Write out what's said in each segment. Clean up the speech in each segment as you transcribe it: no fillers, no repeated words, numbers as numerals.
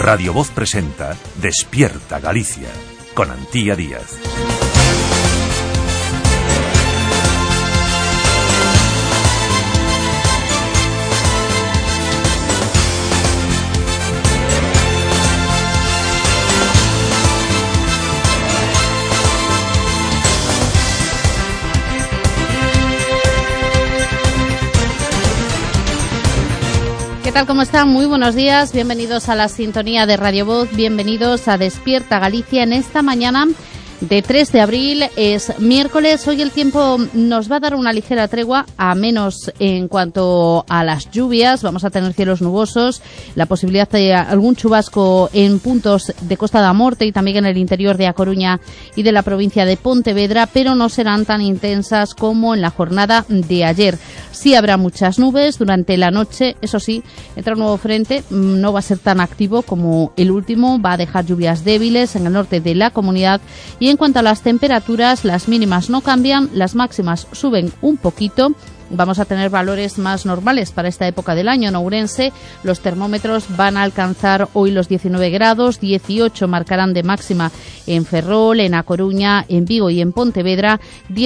Radio Voz presenta Despierta Galicia, con Antía Díaz. ¿Qué tal? ¿Cómo están? Muy buenos días, bienvenidos a la sintonía de Radio Voz, bienvenidos a Despierta Galicia en esta mañana de 3 de abril, es miércoles. Hoy el tiempo nos va a dar una ligera tregua, a menos en cuanto a las lluvias. Vamos a tener cielos nubosos, la posibilidad de algún chubasco en puntos de Costa da Morte y también en el interior de A Coruña y de la provincia de Pontevedra, pero no serán tan intensas como en la jornada de ayer. Sí habrá muchas nubes durante la noche, eso sí, entra un nuevo frente, no va a ser tan activo como el último, va a dejar lluvias débiles en el norte de la comunidad. Y en cuanto a las temperaturas, las mínimas no cambian, las máximas suben un poquito. Vamos a tener valores más normales para esta época del año. En Ourense los termómetros van a alcanzar hoy los 19 grados, 18 marcarán de máxima en Ferrol, en A Coruña, en Vigo y en Pontevedra,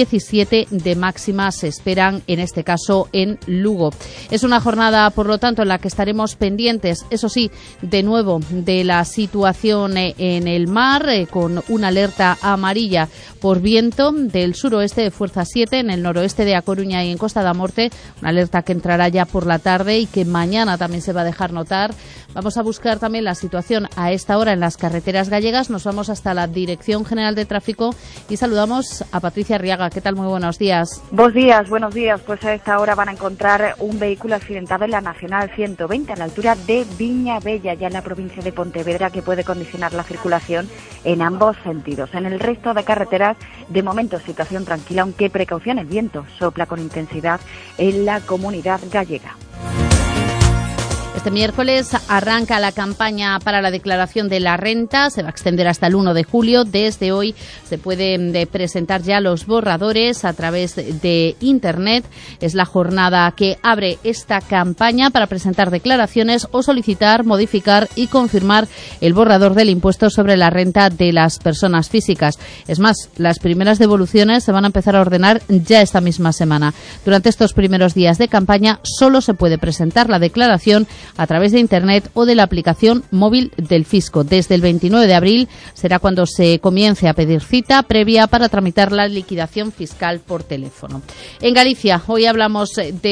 17 de máxima se esperan en este caso en Lugo. Es una jornada, por lo tanto, en la que estaremos pendientes, eso sí, de nuevo, de la situación en el mar, con una alerta amarilla por viento del suroeste de fuerza 7, en el noroeste de A Coruña y en Costa da Morte, una alerta que entrará ya por la tarde y que mañana también se va a dejar notar. Vamos a buscar también la situación a esta hora en las carreteras gallegas. Nos vamos hasta la Dirección General de Tráfico y saludamos a Patricia Arriaga. ¿Qué tal? Muy buenos días. Buenos días. Pues a esta hora van a encontrar un vehículo accidentado en la Nacional 120 a la altura de Viña Bella, ya en la provincia de Pontevedra, que puede condicionar la circulación en ambos sentidos. En el resto de carreteras, de momento, situación tranquila, aunque precaución, el viento sopla con intensidad en la comunidad gallega. Este miércoles arranca la campaña para la declaración de la renta, se va a extender hasta el 1 de julio. Desde hoy se pueden presentar ya los borradores a través de Internet. Es la jornada que abre esta campaña para presentar declaraciones o solicitar, modificar y confirmar el borrador del impuesto sobre la renta de las personas físicas. Es más, las primeras devoluciones se van a empezar a ordenar ya esta misma semana. Durante estos primeros días de campaña solo se puede presentar la declaración a través de Internet o de la aplicación móvil del Fisco. Desde el 29 de abril será cuando se comience a pedir cita previa para tramitar la liquidación fiscal por teléfono. En Galicia, hoy hablamos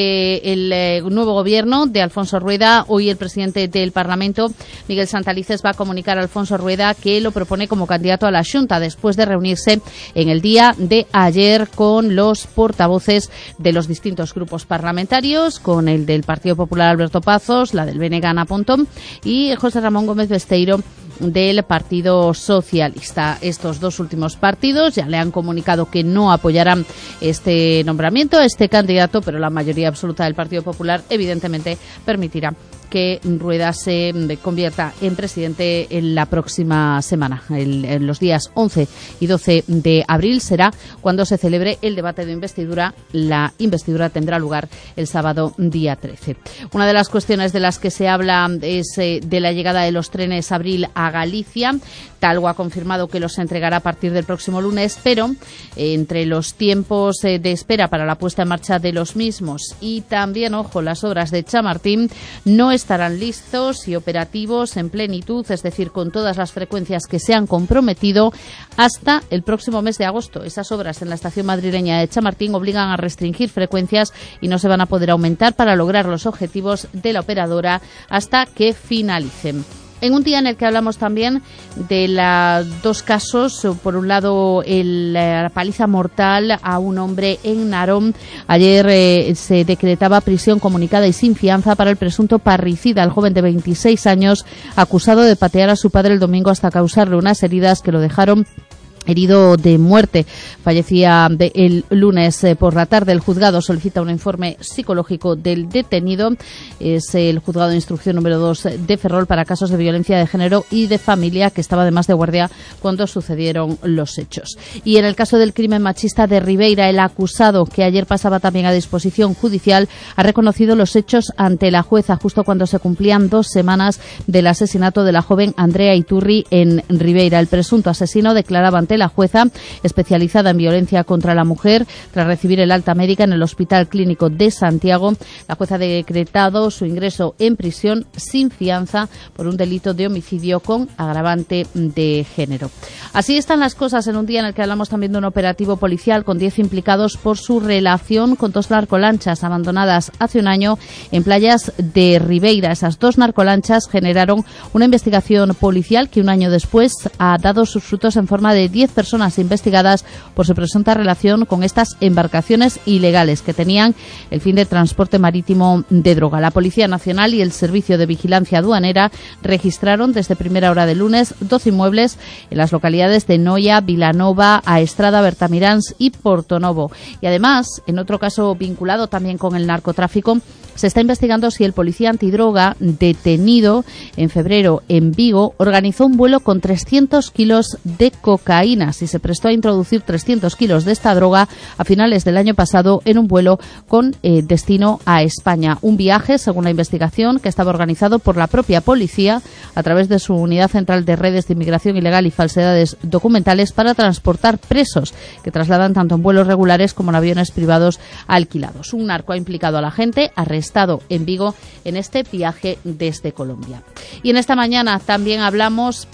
del nuevo gobierno de Alfonso Rueda. Hoy el presidente del Parlamento, Miguel Santalices, va a comunicar a Alfonso Rueda que lo propone como candidato a la Xunta después de reunirse en el día de ayer con los portavoces de los distintos grupos parlamentarios, con el del Partido Popular Alberto Pazos, la del BNG Ana Pontón y José Ramón Gómez Besteiro del Partido Socialista. Estos dos últimos partidos ya le han comunicado que no apoyarán este nombramiento, este candidato, pero la mayoría absoluta del Partido Popular evidentemente permitirá que Rueda se convierta en presidente en la próxima semana. En los días 11 y 12 de abril será cuando se celebre el debate de investidura. La investidura tendrá lugar el sábado día 13. Una de las cuestiones de las que se habla es de la llegada de los trenes Abril a Galicia. Talgo ha confirmado que los entregará a partir del próximo lunes, pero entre los tiempos de espera para la puesta en marcha de los mismos y también, ojo, las obras de Chamartín no estarán listos y operativos en plenitud, es decir, con todas las frecuencias que se han comprometido hasta el próximo mes de agosto. Esas obras en la estación madrileña de Chamartín obligan a restringir frecuencias y no se van a poder aumentar para lograr los objetivos de la operadora hasta que finalicen. En un día en el que hablamos también de los dos casos, por un lado la paliza mortal a un hombre en Narón. Ayer se decretaba prisión comunicada y sin fianza para el presunto parricida, el joven de 26 años, acusado de patear a su padre el domingo hasta causarle unas heridas que lo dejaron herido de muerte. Fallecía el lunes por la tarde. El juzgado solicita un informe psicológico del detenido. Es el juzgado de instrucción número 2 de Ferrol para casos de violencia de género y de familia, que estaba además de guardia cuando sucedieron los hechos. Y en el caso del crimen machista de Ribeira, el acusado, que ayer pasaba también a disposición judicial, ha reconocido los hechos ante la jueza justo cuando se cumplían 2 semanas del asesinato de la joven Andrea Iturri en Ribeira. El presunto asesino declaraba ante la jueza, especializada en violencia contra la mujer, tras recibir el alta médica en el Hospital Clínico de Santiago. La jueza ha decretado su ingreso en prisión sin fianza por un delito de homicidio con agravante de género. Así están las cosas en un día en el que hablamos también de un operativo policial con 10 implicados por su relación con 2 narcolanchas abandonadas hace un año en playas de Ribeira. Esas 2 narcolanchas generaron una investigación policial que un año después ha dado sus frutos en forma de 10 personas investigadas por su presunta relación con estas embarcaciones ilegales que tenían el fin de transporte marítimo de droga. La Policía Nacional y el Servicio de Vigilancia Aduanera registraron desde primera hora del lunes 12 inmuebles en las localidades de Noia, Vilanova, Aestrada, Bertamiráns y Portonovo. Y además, en otro caso vinculado también con el narcotráfico, se está investigando si el policía antidroga detenido en febrero en Vigo organizó un vuelo con 300 kilos de cocaína, si se prestó a introducir 300 kilos de esta droga a finales del año pasado en un vuelo con destino a España. Un viaje, según la investigación, que estaba organizado por la propia policía a través de su Unidad Central de Redes de Inmigración Ilegal y Falsedades Documentales para transportar presos que trasladan tanto en vuelos regulares como en aviones privados alquilados. Un narco ha implicado a la gente arrestado en Vigo en este viaje desde Colombia. Y en esta mañana también hablamos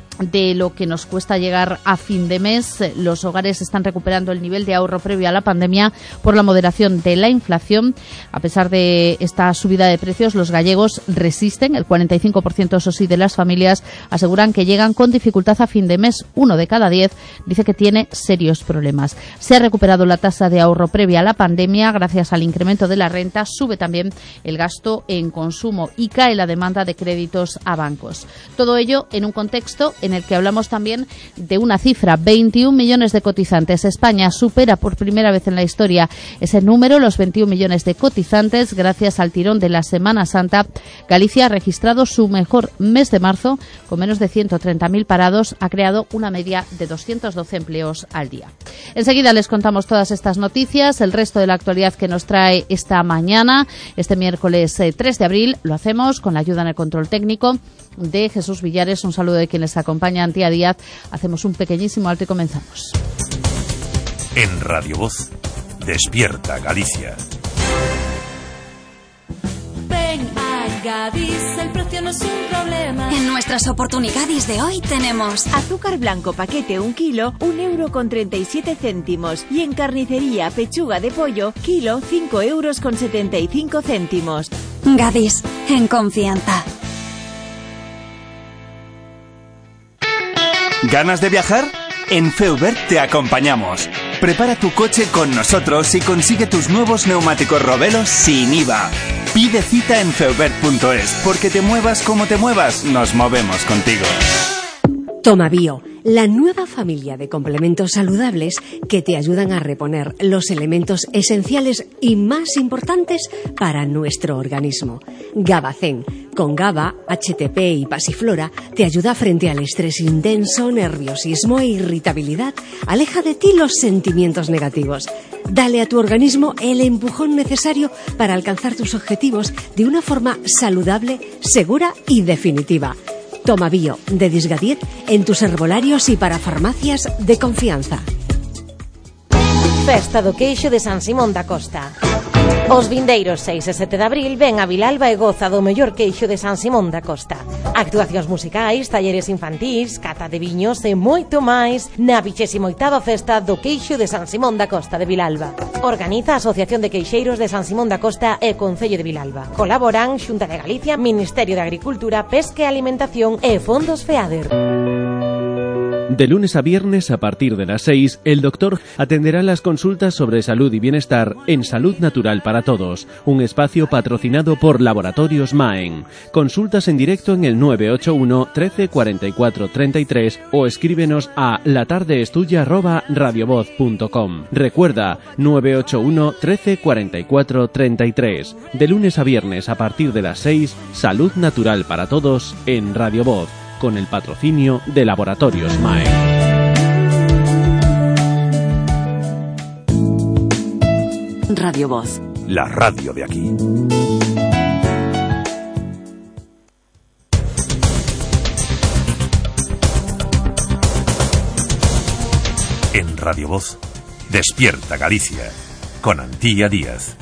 de lo que nos cuesta llegar a fin de mes. Los hogares están recuperando el nivel de ahorro previo a la pandemia por la moderación de la inflación. A pesar de esta subida de precios, los gallegos resisten. El 45%, eso sí, de las familias aseguran que llegan con dificultad a fin de mes. 1 de cada 10 dice que tiene serios problemas. Se ha recuperado la tasa de ahorro previa a la pandemia gracias al incremento de la renta. Sube también el gasto en consumo y cae la demanda de créditos a bancos. Todo ello en un contexto en el que hablamos también de una cifra, 21 millones de cotizantes. España supera por primera vez en la historia ese número, los 21 millones de cotizantes. Gracias al tirón de la Semana Santa, Galicia ha registrado su mejor mes de marzo, con menos de 130.000 parados. Ha creado una media de 212 empleos al día. Enseguida les contamos todas estas noticias, el resto de la actualidad que nos trae esta mañana, este miércoles 3 de abril. Lo hacemos con la ayuda en el control técnico de Jesús Villares. Un saludo de quien les acompaña, Antía Díaz. Hacemos un pequeñísimo alto y comenzamos. En Radio Voz, Despierta Galicia. Ven a Gadis, el precio no es un problema. En nuestras oportunidades de hoy tenemos azúcar blanco paquete 1 kilo, 1,37 €. Y en carnicería pechuga de pollo, kilo, 5,75 €. Gadis, en confianza. ¿Ganas de viajar? En Feubert te acompañamos. Prepara tu coche con nosotros y consigue tus nuevos neumáticos Robelo sin IVA. Pide cita en feubert.es, porque te muevas como te muevas, nos movemos contigo. Toma Bio, la nueva familia de complementos saludables que te ayudan a reponer los elementos esenciales y más importantes para nuestro organismo. Gabacén, con GABA, HTP y pasiflora, te ayuda frente al estrés intenso, nerviosismo e irritabilidad. Aleja de ti los sentimientos negativos. Dale a tu organismo el empujón necesario para alcanzar tus objetivos de una forma saludable, segura y definitiva. Toma Bio, de Disgadiet, en tus herbolarios y para farmacias de confianza. Festa do Queixo de San Simón da Costa. Os vindeiros 6 e 7 de abril ven a Vilalba e goza do mellor queixo de San Simón da Costa. Actuacións musicais, talleres infantís, cata de viños e moito máis na 28ª Festa do Queixo de San Simón da Costa de Vilalba. Organiza a Asociación de Queixeiros de San Simón da Costa e Concello de Vilalba. Colaboran Xunta de Galicia, Ministerio de Agricultura, Pesca e Alimentación e Fondos FEADER. De lunes a viernes a partir de las 6, el doctor atenderá las consultas sobre salud y bienestar en Salud Natural para Todos, un espacio patrocinado por Laboratorios Maen. Consultas en directo en el 981 13 44 33 o escríbenos a latardeestuya@radiovoz.com. Recuerda, 981 13 44 33. De lunes a viernes a partir de las 6, Salud Natural para Todos en Radio Voz, con el patrocinio de Laboratorios Maen. Radio Voz. La radio de aquí. En Radio Voz, Despierta Galicia, con Antía Díaz.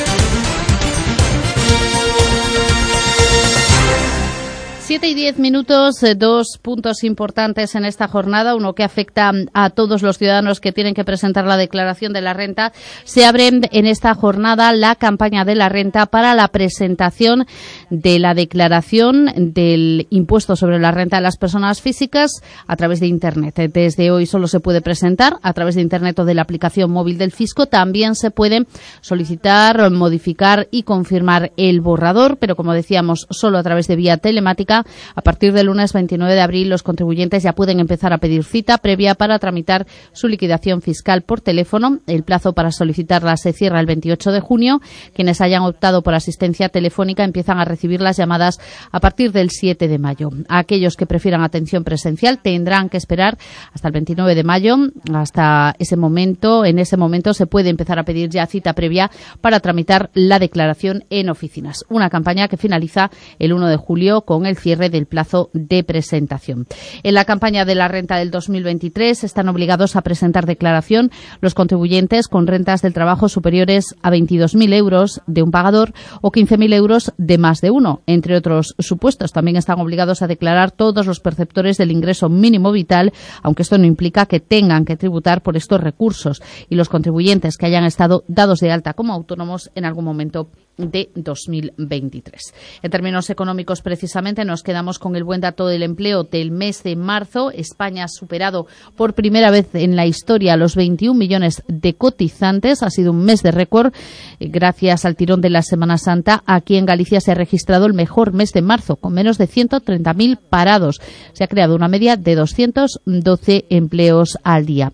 7:10, dos puntos importantes en esta jornada, uno que afecta a todos los ciudadanos que tienen que presentar la declaración de la renta. Se abre en esta jornada la campaña de la renta para la presentación de la declaración del impuesto sobre la renta de las personas físicas a través de Internet. Desde hoy solo se puede presentar a través de Internet o de la aplicación móvil del Fisco. También se puede solicitar, modificar y confirmar el borrador, pero como decíamos, solo a través de vía telemática. A partir del lunes 29 de abril, los contribuyentes ya pueden empezar a pedir cita previa para tramitar su liquidación fiscal por teléfono. El plazo para solicitarla se cierra el 28 de junio. Quienes hayan optado por asistencia telefónica empiezan a recibir las llamadas a partir del 7 de mayo. Aquellos que prefieran atención presencial tendrán que esperar hasta el 29 de mayo. Hasta ese momento, en ese momento se puede empezar a pedir ya cita previa para tramitar la declaración en oficinas. Una campaña que finaliza el 1 de julio con el cierre del plazo de presentación. En la campaña de la renta del 2023 están obligados a presentar declaración los contribuyentes con rentas del trabajo superiores a 22.000 euros de un pagador o 15.000 euros de más de uno. Entre otros supuestos, también están obligados a declarar todos los perceptores del ingreso mínimo vital, aunque esto no implica que tengan que tributar por estos recursos, y los contribuyentes que hayan estado dados de alta como autónomos en algún momento de 2023. En términos económicos, precisamente, nos quedamos con el buen dato del empleo del mes de marzo. España ha superado por primera vez en la historia los 21 millones de cotizantes. Ha sido un mes de récord gracias al tirón de la Semana Santa. Aquí en Galicia se ha registrado el mejor mes de marzo, con menos de 130.000 parados. Se ha creado una media de 212 empleos al día.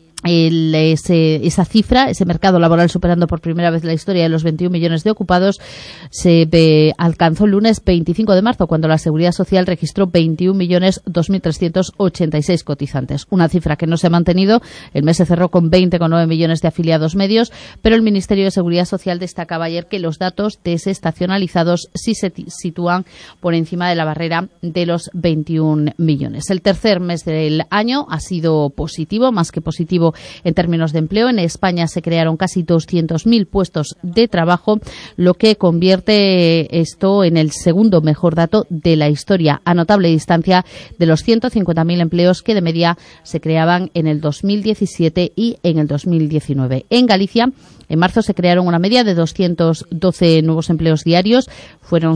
Esa cifra, ese mercado laboral superando por primera vez la historia de los 21 millones de ocupados, se alcanzó el lunes 25 de marzo, cuando la Seguridad Social registró 21.2.386 cotizantes. Una cifra que no se ha mantenido. El mes se cerró con 20,9 millones de afiliados medios, pero el Ministerio de Seguridad Social destacaba ayer que los datos desestacionalizados sí se sitúan por encima de la barrera de los 21 millones. El tercer mes del año ha sido positivo, más que positivo en términos de empleo. En España se crearon casi 200.000 puestos de trabajo, lo que convierte esto en el segundo mejor dato de la historia, a notable distancia de los 150.000 empleos que de media se creaban en el 2017 y en el 2019. En Galicia, en marzo se crearon una media de 212 nuevos empleos diarios. Fueron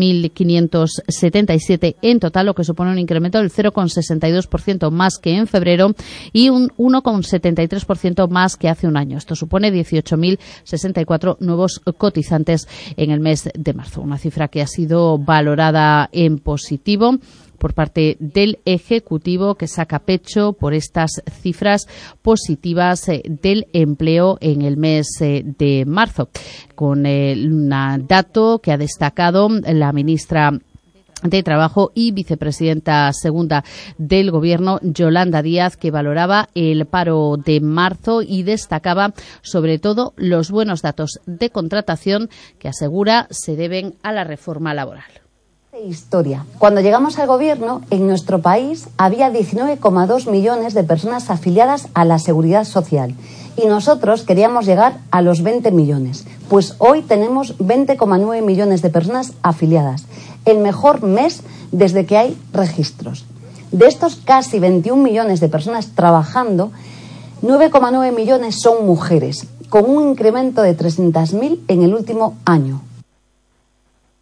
6.577 en total, lo que supone un incremento del 0,62% más que en febrero y un 1,73% más que hace un año. Esto supone 18.064 nuevos cotizantes en el mes de marzo. Una cifra que ha sido valorada en positivo por parte del Ejecutivo, que saca pecho por estas cifras positivas del empleo en el mes de marzo, con un dato que ha destacado la ministra de Trabajo y vicepresidenta segunda del Gobierno, Yolanda Díaz, que valoraba el paro de marzo y destacaba sobre todo los buenos datos de contratación que asegura se deben a la reforma laboral. Historia. Cuando llegamos al gobierno, en nuestro país había 19,2 millones de personas afiliadas a la Seguridad Social y nosotros queríamos llegar a los 20 millones. Pues hoy tenemos 20,9 millones de personas afiliadas. El mejor mes desde que hay registros. De estos casi 21 millones de personas trabajando, 9,9 millones son mujeres, con un incremento de 300.000 en el último año.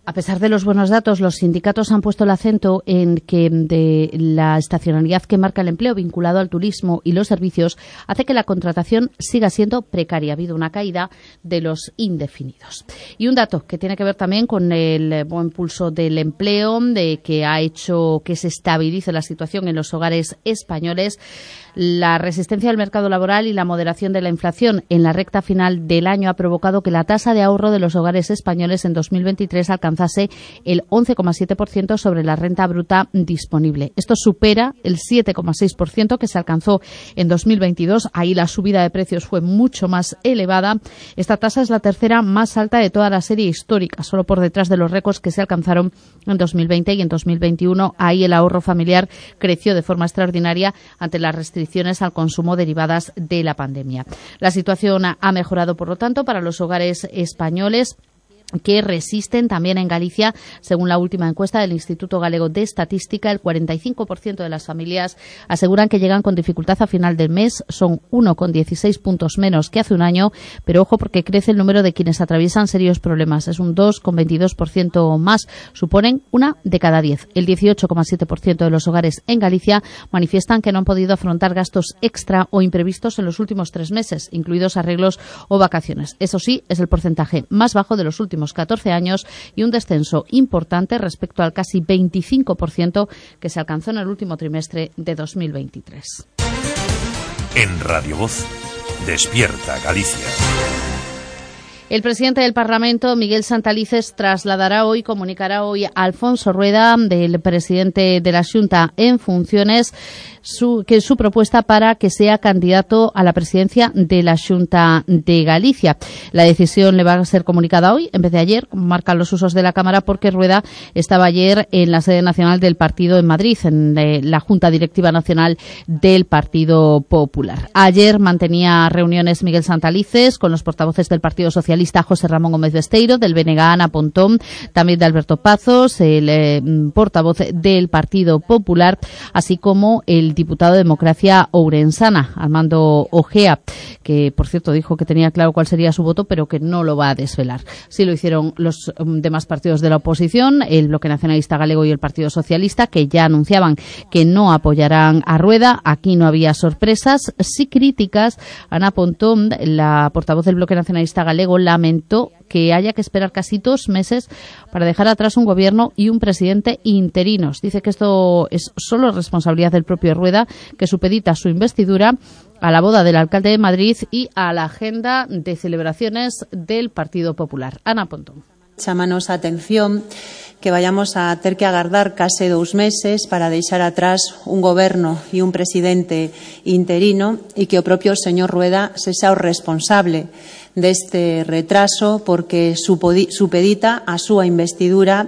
A pesar de los buenos datos, los sindicatos han puesto el acento en que de la estacionalidad que marca el empleo vinculado al turismo y los servicios hace que la contratación siga siendo precaria. Ha habido una caída de los indefinidos. Y un dato que tiene que ver también con el buen pulso del empleo, de que ha hecho que se estabilice la situación en los hogares españoles. La resistencia al mercado laboral y la moderación de la inflación en la recta final del año ha provocado que la tasa de ahorro de los hogares españoles en 2023 alcanzase el 11,7% sobre la renta bruta disponible. Esto supera el 7,6% que se alcanzó en 2022. Ahí la subida de precios fue mucho más elevada. Esta tasa es la tercera más alta de toda la serie histórica, solo por detrás de los récords que se alcanzaron en 2020 y en 2021. Ahí el ahorro familiar creció de forma extraordinaria ante las restricciones al consumo derivadas de la pandemia. La situación ha mejorado, por lo tanto, para los hogares españoles que resisten también en Galicia. Según la última encuesta del Instituto Galego de Estadística, el 45% de las familias aseguran que llegan con dificultad a final del mes. Son 1,16 puntos menos que hace un año, pero ojo porque crece el número de quienes atraviesan serios problemas. Es un 2,22% más. Suponen 1 de cada 10. El 18,7% de los hogares en Galicia manifiestan que no han podido afrontar gastos extra o imprevistos en los últimos 3 meses, incluidos arreglos o vacaciones. Eso sí, es el porcentaje más bajo de los últimos 14 años y un descenso importante respecto al casi 25% que se alcanzó en el último trimestre de 2023. En Radio Voz, Despierta Galicia. El presidente del Parlamento, Miguel Santalices, comunicará hoy a Alfonso Rueda, del presidente de la Xunta en funciones, su propuesta para que sea candidato a la presidencia de la Xunta de Galicia. La decisión le va a ser comunicada hoy, en vez de ayer, como marcan los usos de la Cámara, porque Rueda estaba ayer en la sede nacional del partido en Madrid, en la Junta Directiva Nacional del Partido Popular. Ayer mantenía reuniones Miguel Santalices con los portavoces del Partido Socialista, José Ramón Gómez Besteiro, del BNG, Ana Pontón, también de Alberto Pazos, el portavoz del Partido Popular, así como el diputado de Democracia Ourensana, Armando Ojea, que por cierto dijo que tenía claro cuál sería su voto, pero que no lo va a desvelar. Sí lo hicieron los demás partidos de la oposición, el Bloque Nacionalista Galego y el Partido Socialista, que ya anunciaban que no apoyarán a Rueda. Aquí no había sorpresas, sí críticas. Ana Pontón, la portavoz del Bloque Nacionalista Galego, lamentó que haya que esperar casi 2 meses para dejar atrás un gobierno y un presidente interinos. Dice que esto es solo responsabilidad del propio Rueda, que supedita su investidura a la boda del alcalde de Madrid y a la agenda de celebraciones del Partido Popular. Ana Pontón. Chámanos a atención que vayamos a ter que agardar case 2 meses para deixar atrás un goberno e un presidente interino e que o propio señor Rueda sexa o responsable deste retraso porque supedita a súa investidura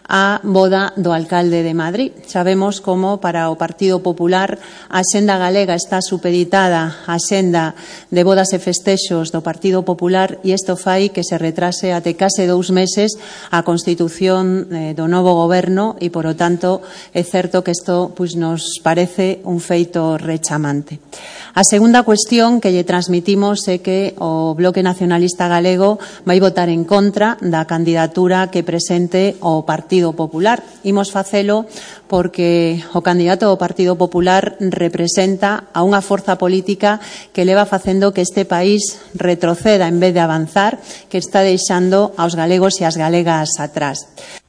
a boda do alcalde de Madrid. Sabemos como para o Partido Popular a xenda galega está supeditada á xenda de bodas e festexos do Partido Popular e isto fai que se retrase até case 2 meses a constitución do novo goberno e, por o tanto, é certo que isto nos parece un feito rechamante. A segunda cuestión que lle transmitimos é que o Bloque Nacionalista Galego vai votar en contra da candidatura que presente o Partido Popular. Imos facelo porque o candidato do Partido Popular representa a unha forza política que leva facendo que este país retroceda en vez de avanzar, que está deixando aos galegos e as galegas atrás.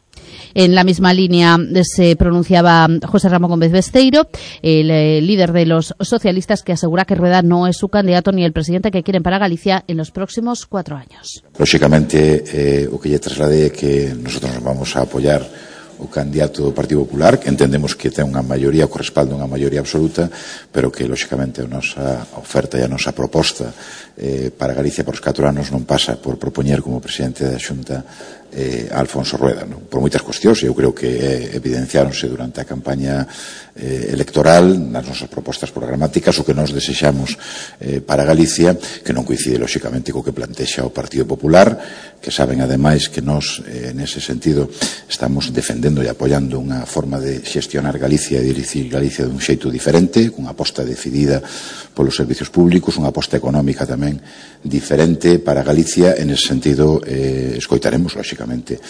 En la misma línea se pronunciaba José Ramón Gómez Besteiro, el líder de los socialistas, que asegura que Rueda no es su candidato ni el presidente que quieren para Galicia en los próximos 4 años. Lógicamente, o que lle trasladé é que nosotros nos vamos a apoyar o candidato do Partido Popular, que entendemos que ten unha maioría, o correspalde unha maioría absoluta, pero que, lógicamente, a nosa oferta e a nosa proposta para Galicia por os 4 anos non pasa por propoñer como presidente da Xunta a Alfonso Rueda, non? Por moitas cuestións, eu creo que evidenciáronse durante a campaña electoral nas nosas propostas programáticas o que nos desexamos para Galicia, que non coincide lógicamente co que plantexa o Partido Popular, que saben ademais que nós nese sentido estamos defendendo e apoiando unha forma de xestionar Galicia e dirigir Galicia dun xeito diferente, cunha aposta decidida polos servicios públicos, unha aposta económica tamén diferente para Galicia. En ese sentido escoitaremos lógicamente lóxicamente,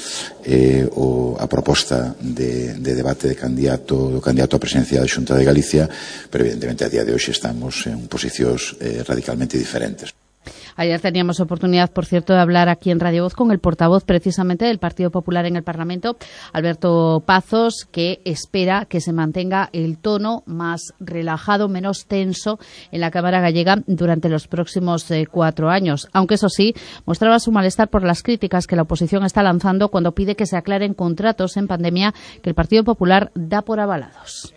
a proposta de debate do candidato a presidencia da Xunta de Galicia, pero evidentemente a día de hoxe estamos en posicións radicalmente diferentes. Ayer teníamos oportunidad, por cierto, de hablar aquí en Radio Voz con el portavoz precisamente del Partido Popular en el Parlamento, Alberto Pazos, que espera que se mantenga el tono más relajado, menos tenso en la Cámara gallega durante los próximos 4 años. Aunque eso sí, mostraba su malestar por las críticas que la oposición está lanzando cuando pide que se aclaren contratos en pandemia que el Partido Popular da por avalados.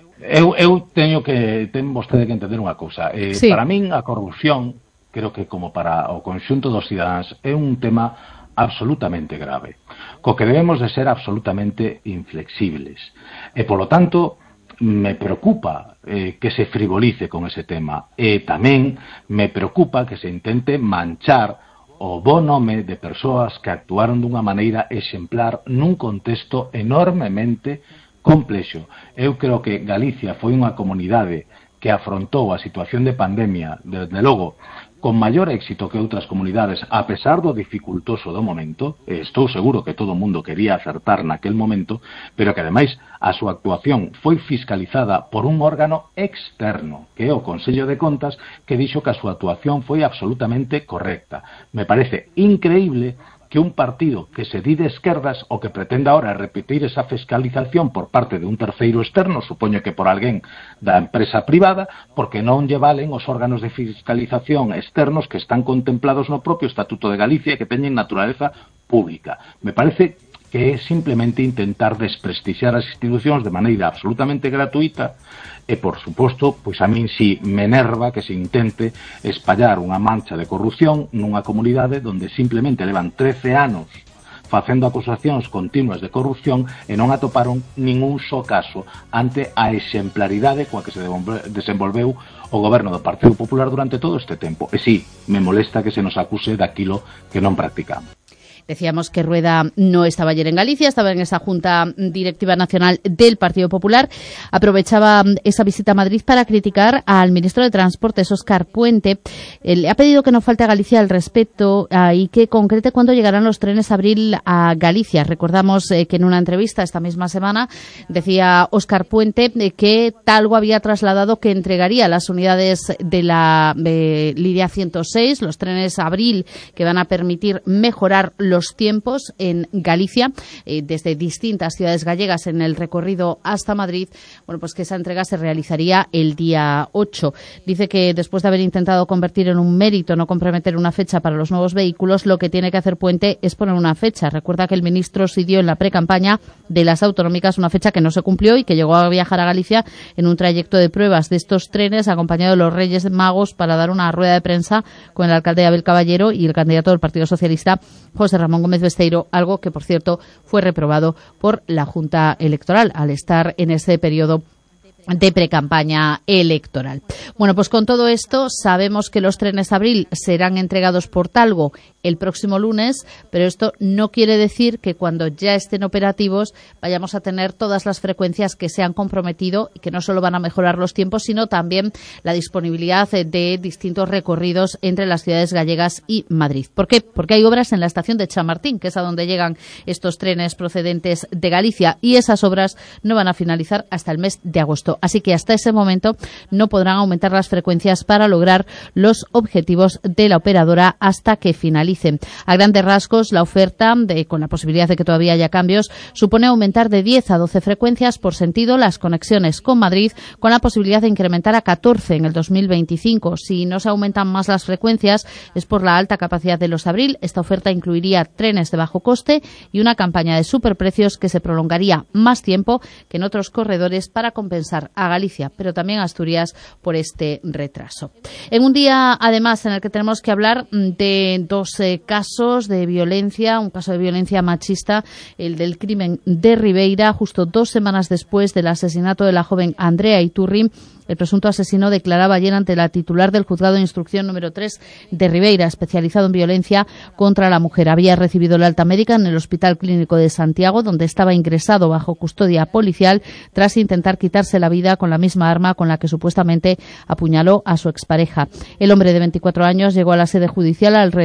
Ten vostede que entender unha cousa. Sí. Para min, a corrupción, creo que como para o conxunto dos cidadáns, é un tema absolutamente grave, co que debemos de ser absolutamente inflexibles. E, polo tanto, me preocupa que se frivolice con ese tema. E tamén me preocupa que se intente manchar o bo nome de persoas que actuaron dunha maneira exemplar nun contexto enormemente complexo. Eu creo que Galicia foi unha comunidade que afrontou a situación de pandemia, desde logo, con maior éxito que outras comunidades, a pesar do dificultoso do momento. Estou seguro que todo o mundo quería acertar naquel momento, pero que, ademais, a súa actuación foi fiscalizada por un órgano externo, que é o Consello de Contas, que dixo que a súa actuación foi absolutamente correcta. Me parece increíble que un partido que se di de esquerdas o que pretenda ahora repetir esa fiscalización por parte de un terceiro externo, supoño que por alguén da empresa privada, porque non lle valen os órganos de fiscalización externos que están contemplados no propio Estatuto de Galicia e que teñen naturaleza pública. Me parece que é simplemente intentar desprestixiar as institucións de maneira absolutamente gratuita e, por suposto, pois a min si me enerva que se intente espallar unha mancha de corrupción nunha comunidade donde simplemente levan 13 anos facendo acusacións continuas de corrupción e non atoparon ningún só caso ante a exemplaridade coa que se desenvolveu o goberno do Partido Popular durante todo este tempo. E sí, me molesta que se nos acuse daquilo que non practicamos. Decíamos que Rueda no estaba ayer en Galicia, estaba en esa Junta Directiva Nacional del Partido Popular. Aprovechaba esa visita a Madrid para criticar al ministro de Transportes, Óscar Puente. Le ha pedido que no falte a Galicia al respeto y que concrete cuándo llegarán los trenes Abril a Galicia. Recordamos que en una entrevista esta misma semana decía Óscar Puente que Talgo había trasladado que entregaría las unidades de la línea 106, los trenes Abril, que van a permitir mejorar los tiempos en Galicia desde distintas ciudades gallegas en el recorrido hasta Madrid. Bueno, pues que esa entrega se realizaría el día 8. Dice que después de haber intentado convertir en un mérito no comprometer una fecha para los nuevos vehículos, lo que tiene que hacer Puente es poner una fecha. Recuerda que el ministro sí dio en la precampaña de las autonómicas una fecha que no se cumplió y que llegó a viajar a Galicia en un trayecto de pruebas de estos trenes acompañado de los Reyes Magos para dar una rueda de prensa con el alcalde Abel Caballero y el candidato del Partido Socialista, José Ramón Gómez Besteiro, algo que, por cierto, fue reprobado por la Junta Electoral al estar en ese periodo de precampaña electoral. Bueno, pues con todo esto sabemos que los trenes Abril serán entregados por Talgo el próximo lunes, pero esto no quiere decir que cuando ya estén operativos vayamos a tener todas las frecuencias que se han comprometido y que no solo van a mejorar los tiempos, sino también la disponibilidad de distintos recorridos entre las ciudades gallegas y Madrid. ¿Por qué? Porque hay obras en la estación de Chamartín, que es a donde llegan estos trenes procedentes de Galicia, y esas obras no van a finalizar hasta el mes de agosto. Así que hasta ese momento no podrán aumentar las frecuencias para lograr los objetivos de la operadora hasta que finalicen. A grandes rasgos, la oferta, con la posibilidad de que todavía haya cambios, supone aumentar de 10 a 12 frecuencias por sentido las conexiones con Madrid, con la posibilidad de incrementar a 14 en el 2025. Si no se aumentan más las frecuencias, es por la alta capacidad de los Abril. Esta oferta incluiría trenes de bajo coste y una campaña de superprecios que se prolongaría más tiempo que en otros corredores para compensar a Galicia, pero también a Asturias por este retraso. En un día, además, en el que tenemos que hablar de dos casos de violencia, un caso de violencia machista, el del crimen de Ribeira, justo 2 semanas después del asesinato de la joven Andrea Iturri. El presunto asesino declaraba ayer ante la titular del Juzgado de Instrucción número 3 de Ribeira, especializado en violencia contra la mujer. Había recibido la alta médica en el Hospital Clínico de Santiago, donde estaba ingresado bajo custodia policial tras intentar quitarse la vida con la misma arma con la que supuestamente apuñaló a su expareja. El hombre de 24 años llegó a la sede judicial alrededor de las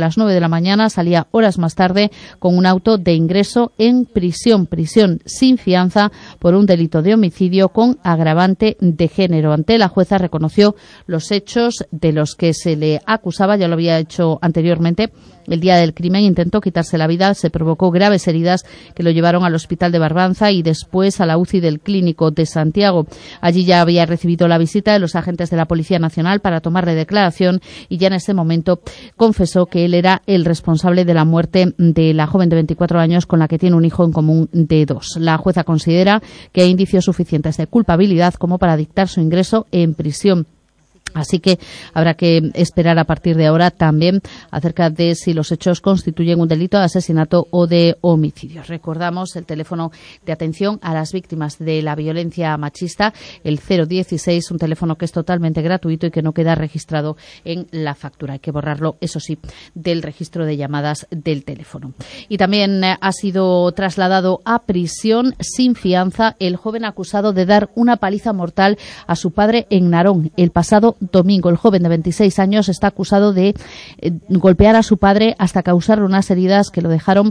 las 9 de la mañana, salía horas más tarde con un auto de ingreso en prisión sin fianza por un delito de homicidio con agravante de género. Ante la jueza reconoció los hechos de los que se le acusaba, ya lo había hecho anteriormente. El día del crimen intentó quitarse la vida, se provocó graves heridas que lo llevaron al hospital de Barbanza y después a la UCI del Clínico de Santiago. Allí ya había recibido la visita de los agentes de la Policía Nacional para tomarle declaración y ya en ese momento confesó que él era el responsable de la muerte de la joven de 24 años con la que tiene un hijo en común de 2. La jueza considera que hay indicios suficientes de culpabilidad como para dictar su ingreso en prisión. Así que habrá que esperar a partir de ahora también acerca de si los hechos constituyen un delito de asesinato o de homicidio. Recordamos el teléfono de atención a las víctimas de la violencia machista, el 016, un teléfono que es totalmente gratuito y que no queda registrado en la factura. Hay que borrarlo, eso sí, del registro de llamadas del teléfono. Y también ha sido trasladado a prisión sin fianza el joven acusado de dar una paliza mortal a su padre en Narón el pasado domingo. El joven de 26 años está acusado de golpear a su padre hasta causarle unas heridas que lo dejaron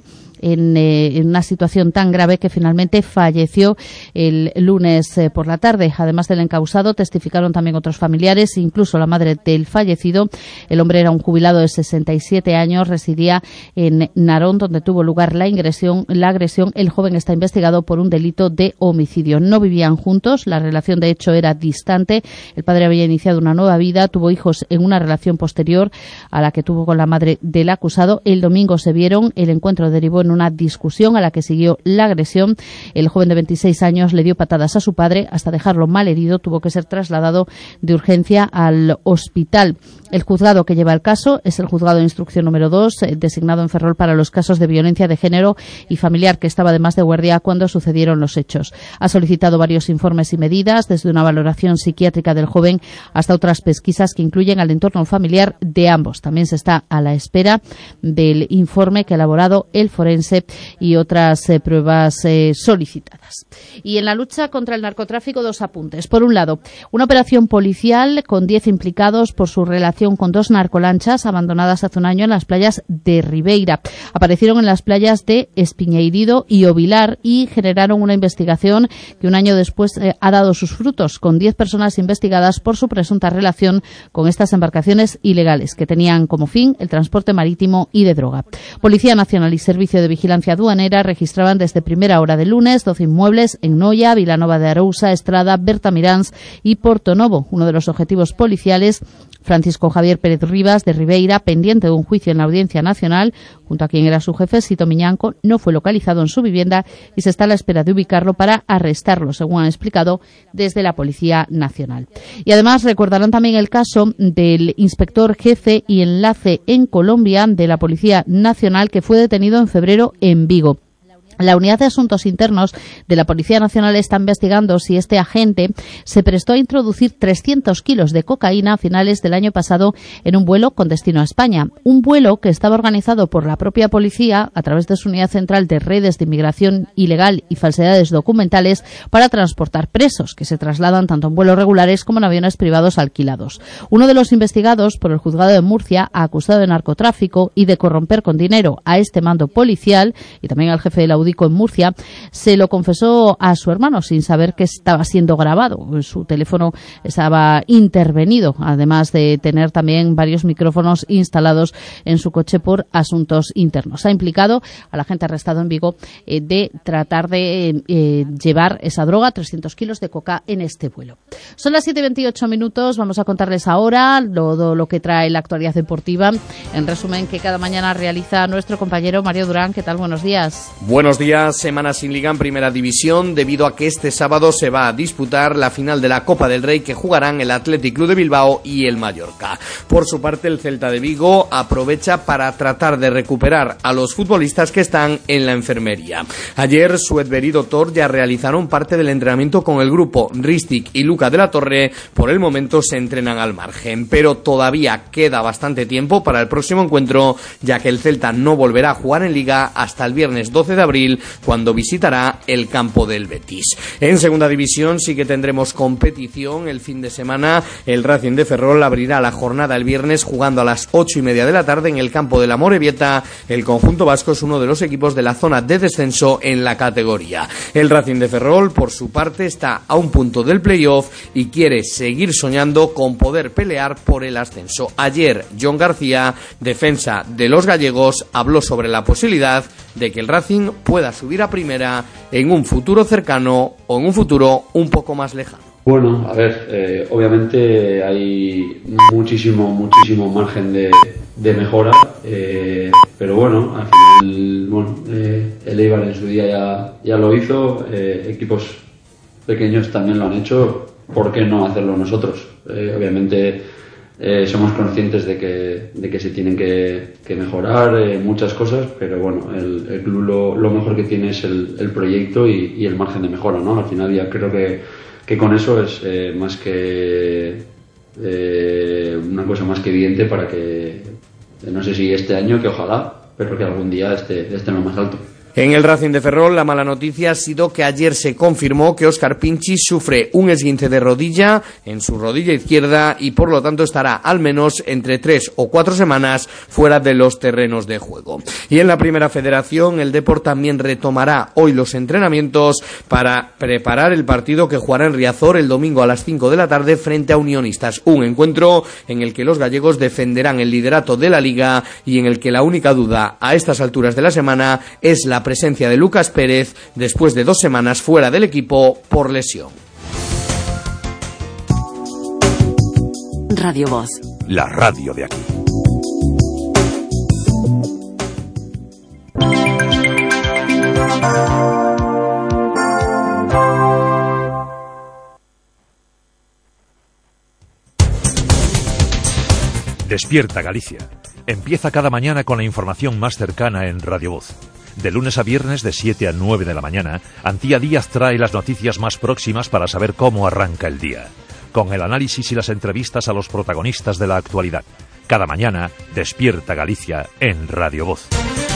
en una situación tan grave que finalmente falleció el lunes por la tarde. Además del encausado, testificaron también otros familiares, incluso la madre del fallecido. El hombre era un jubilado de 67 años, residía en Narón, donde tuvo lugar la agresión. El joven está investigado por un delito de homicidio. No vivían juntos, la relación de hecho era distante. El padre había iniciado una nueva vida, tuvo hijos en una relación posterior a la que tuvo con la madre del acusado. El domingo se vieron, el encuentro derivó en una discusión a la que siguió la agresión. El joven de 26 años le dio patadas a su padre hasta dejarlo mal herido. Tuvo que ser trasladado de urgencia al hospital. El juzgado que lleva el caso es el juzgado de instrucción número 2, designado en Ferrol para los casos de violencia de género y familiar, que estaba además de guardia cuando sucedieron los hechos. Ha solicitado varios informes y medidas, desde una valoración psiquiátrica del joven hasta otras pesquisas que incluyen al entorno familiar de ambos. También se está a la espera del informe que ha elaborado el forense y otras pruebas solicitadas. Y en la lucha contra el narcotráfico, dos apuntes. Por un lado, una operación policial con 10 implicados por su relación con 2 narcolanchas abandonadas hace un año en las playas de Ribeira. Aparecieron en las playas de Espiñeirido y Ovilar y generaron una investigación que un año después ha dado sus frutos, con 10 personas investigadas por su presunta relación con estas embarcaciones ilegales que tenían como fin el transporte marítimo y de droga. Policía Nacional y Servicio de Vigilancia Aduanera registraban desde primera hora de lunes 12 inmuebles en Noia, Vilanova de Arousa, Estrada, Bertamiráns y Portonovo. Uno de los objetivos policiales, Francisco Javier Pérez Rivas de Ribeira, pendiente de un juicio en la Audiencia Nacional, junto a quien era su jefe, Sito Miñanco, no fue localizado en su vivienda y se está a la espera de ubicarlo para arrestarlo, según han explicado desde la Policía Nacional. Y además recordarán también el caso del inspector jefe y enlace en Colombia de la Policía Nacional, que fue detenido en febrero en Vigo. La Unidad de Asuntos Internos de la Policía Nacional está investigando si este agente se prestó a introducir 300 kilos de cocaína a finales del año pasado en un vuelo con destino a España. Un vuelo que estaba organizado por la propia policía a través de su unidad central de redes de inmigración ilegal y falsedades documentales para transportar presos que se trasladan tanto en vuelos regulares como en aviones privados alquilados. Uno de los investigados por el juzgado de Murcia, acusado de narcotráfico y de corromper con dinero a este mando policial y también al jefe de la en Murcia, se lo confesó a su hermano sin saber que estaba siendo grabado. Su teléfono estaba intervenido, además de tener también varios micrófonos instalados en su coche por asuntos internos. Ha implicado al agente arrestado en Vigo de tratar de llevar esa droga, 300 kilos de coca, en este vuelo. Son las 7:28 minutos. Vamos a contarles ahora lo que trae la actualidad deportiva. En resumen, que cada mañana realiza nuestro compañero Mario Durán. ¿Qué tal? Buenos días. Buenos días. Semana sin Liga en Primera División, debido a que este sábado se va a disputar la final de la Copa del Rey, que jugarán el Athletic Club de Bilbao y el Mallorca. Por su parte, el Celta de Vigo aprovecha para tratar de recuperar a los futbolistas que están en la enfermería. Ayer, Suedber y Doctor ya realizaron parte del entrenamiento con el grupo. Ristic y Luca de la Torre por el momento se entrenan al margen, pero todavía queda bastante tiempo para el próximo encuentro, ya que el Celta no volverá a jugar en Liga hasta el viernes 12 de abril abril, cuando visitará el campo del Betis. En segunda división sí que tendremos competición el fin de semana. El Racing de Ferrol abrirá la jornada el viernes jugando a las 8:30 de la tarde en el campo de la Amorebieta. El conjunto vasco es uno de los equipos de la zona de descenso en la categoría. El Racing de Ferrol, por su parte, está a un punto del playoff y quiere seguir soñando con poder pelear por el ascenso. Ayer, John García, defensa de los gallegos, habló sobre la posibilidad de que el Racing pueda subir a primera en un futuro cercano o en un futuro un poco más lejano. Bueno, a ver, obviamente hay muchísimo margen de mejora, pero bueno, al final, el Eibar en su día ya lo hizo, equipos pequeños también lo han hecho, ¿por qué no hacerlo nosotros? Obviamente somos conscientes de que se tienen que mejorar muchas cosas, pero bueno, el club lo mejor que tiene es el proyecto y el margen de mejora, ¿no? Al final ya creo que con eso es más que una cosa más que evidente para que, no sé si este año, que ojalá, pero que algún día esté en lo más alto. En el Racing de Ferrol, la mala noticia ha sido que ayer se confirmó que Óscar Pinchi sufre un esguince de rodilla en su rodilla izquierda y por lo tanto estará al menos entre 3 o 4 semanas fuera de los terrenos de juego. Y en la Primera Federación, el Depor también retomará hoy los entrenamientos para preparar el partido que jugará en Riazor el domingo a las 5 de la tarde frente a Unionistas. Un encuentro en el que los gallegos defenderán el liderato de la Liga y en el que la única duda a estas alturas de la semana es la presencia de Lucas Pérez después de 2 semanas fuera del equipo por lesión. Radio Voz. La radio de aquí. Despierta Galicia. Empieza cada mañana con la información más cercana en Radio Voz. De lunes a viernes de 7 a 9 de la mañana, Antía Díaz trae las noticias más próximas para saber cómo arranca el día, con el análisis y las entrevistas a los protagonistas de la actualidad. Cada mañana, Despierta Galicia en Radio Voz.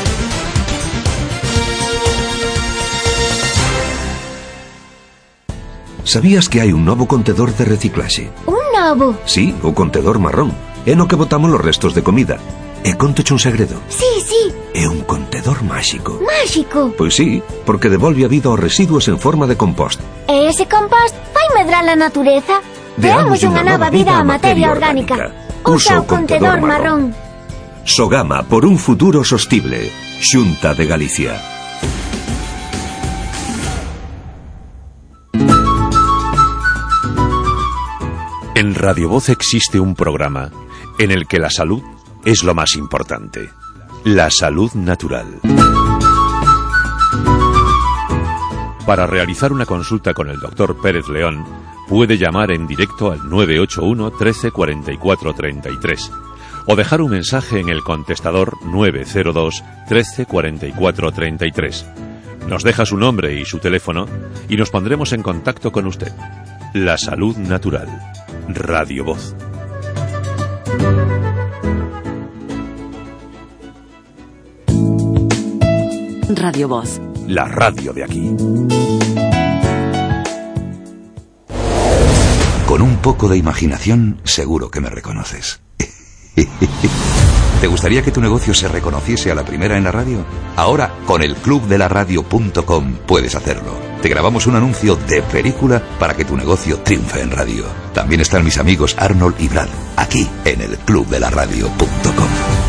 Sabías que hai un novo contedor de reciclaxe? Un novo? Sí, o contedor marrón. É no que botamos los restos de comida. E contoche un segredo. Sí. É un contedor máxico. Máxico? Pois sí, porque devolve a vida aos residuos en forma de compost. E ese compost vai medrar a natureza? Deamos unha nova vida á materia orgánica. Usa o contedor marrón. Sogama por un futuro sostible. Xunta de Galicia. En Radio Voz existe un programa en el que la salud es lo más importante. La salud natural. Para realizar una consulta con el Dr. Pérez León, puede llamar en directo al 981 13 44 33 o dejar un mensaje en el contestador 902 13 44 33. Nos deja su nombre y su teléfono y nos pondremos en contacto con usted. La salud natural. Radio Voz. Radio Voz. La radio de aquí. Con un poco de imaginación, seguro que me reconoces. ¿Te gustaría que tu negocio se reconociese a la primera en la radio? Ahora, con el clubdelaradio.com puedes hacerlo. Te grabamos un anuncio de película para que tu negocio triunfe en radio. También están mis amigos Arnold y Brad, aquí en el clubdelaradio.com.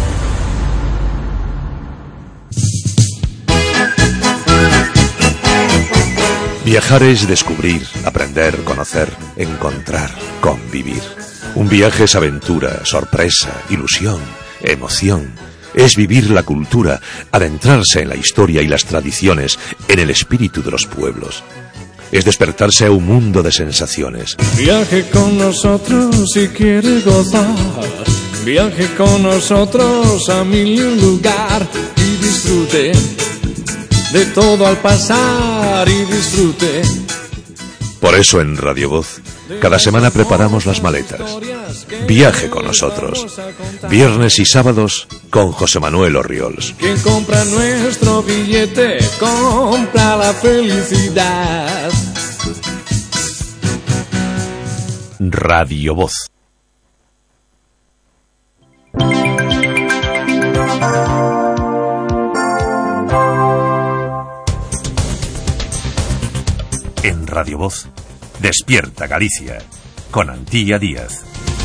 Viajar es descubrir, aprender, conocer, encontrar, convivir. Un viaje es aventura, sorpresa, ilusión, emoción. Es vivir la cultura, adentrarse en la historia y las tradiciones, en el espíritu de los pueblos. Es despertarse a un mundo de sensaciones. Viaje con nosotros si quiere gozar. Viaje con nosotros a mil lugar y disfrute de todo al pasar y disfrute. Por eso en Radio Voz, cada semana preparamos las maletas, Viaje con nosotros. Viernes y sábados con José Manuel Orriols. Quien compra nuestro billete compra la felicidad. Radio Voz. En Radio Voz, Despierta Galicia, con Antía Díaz.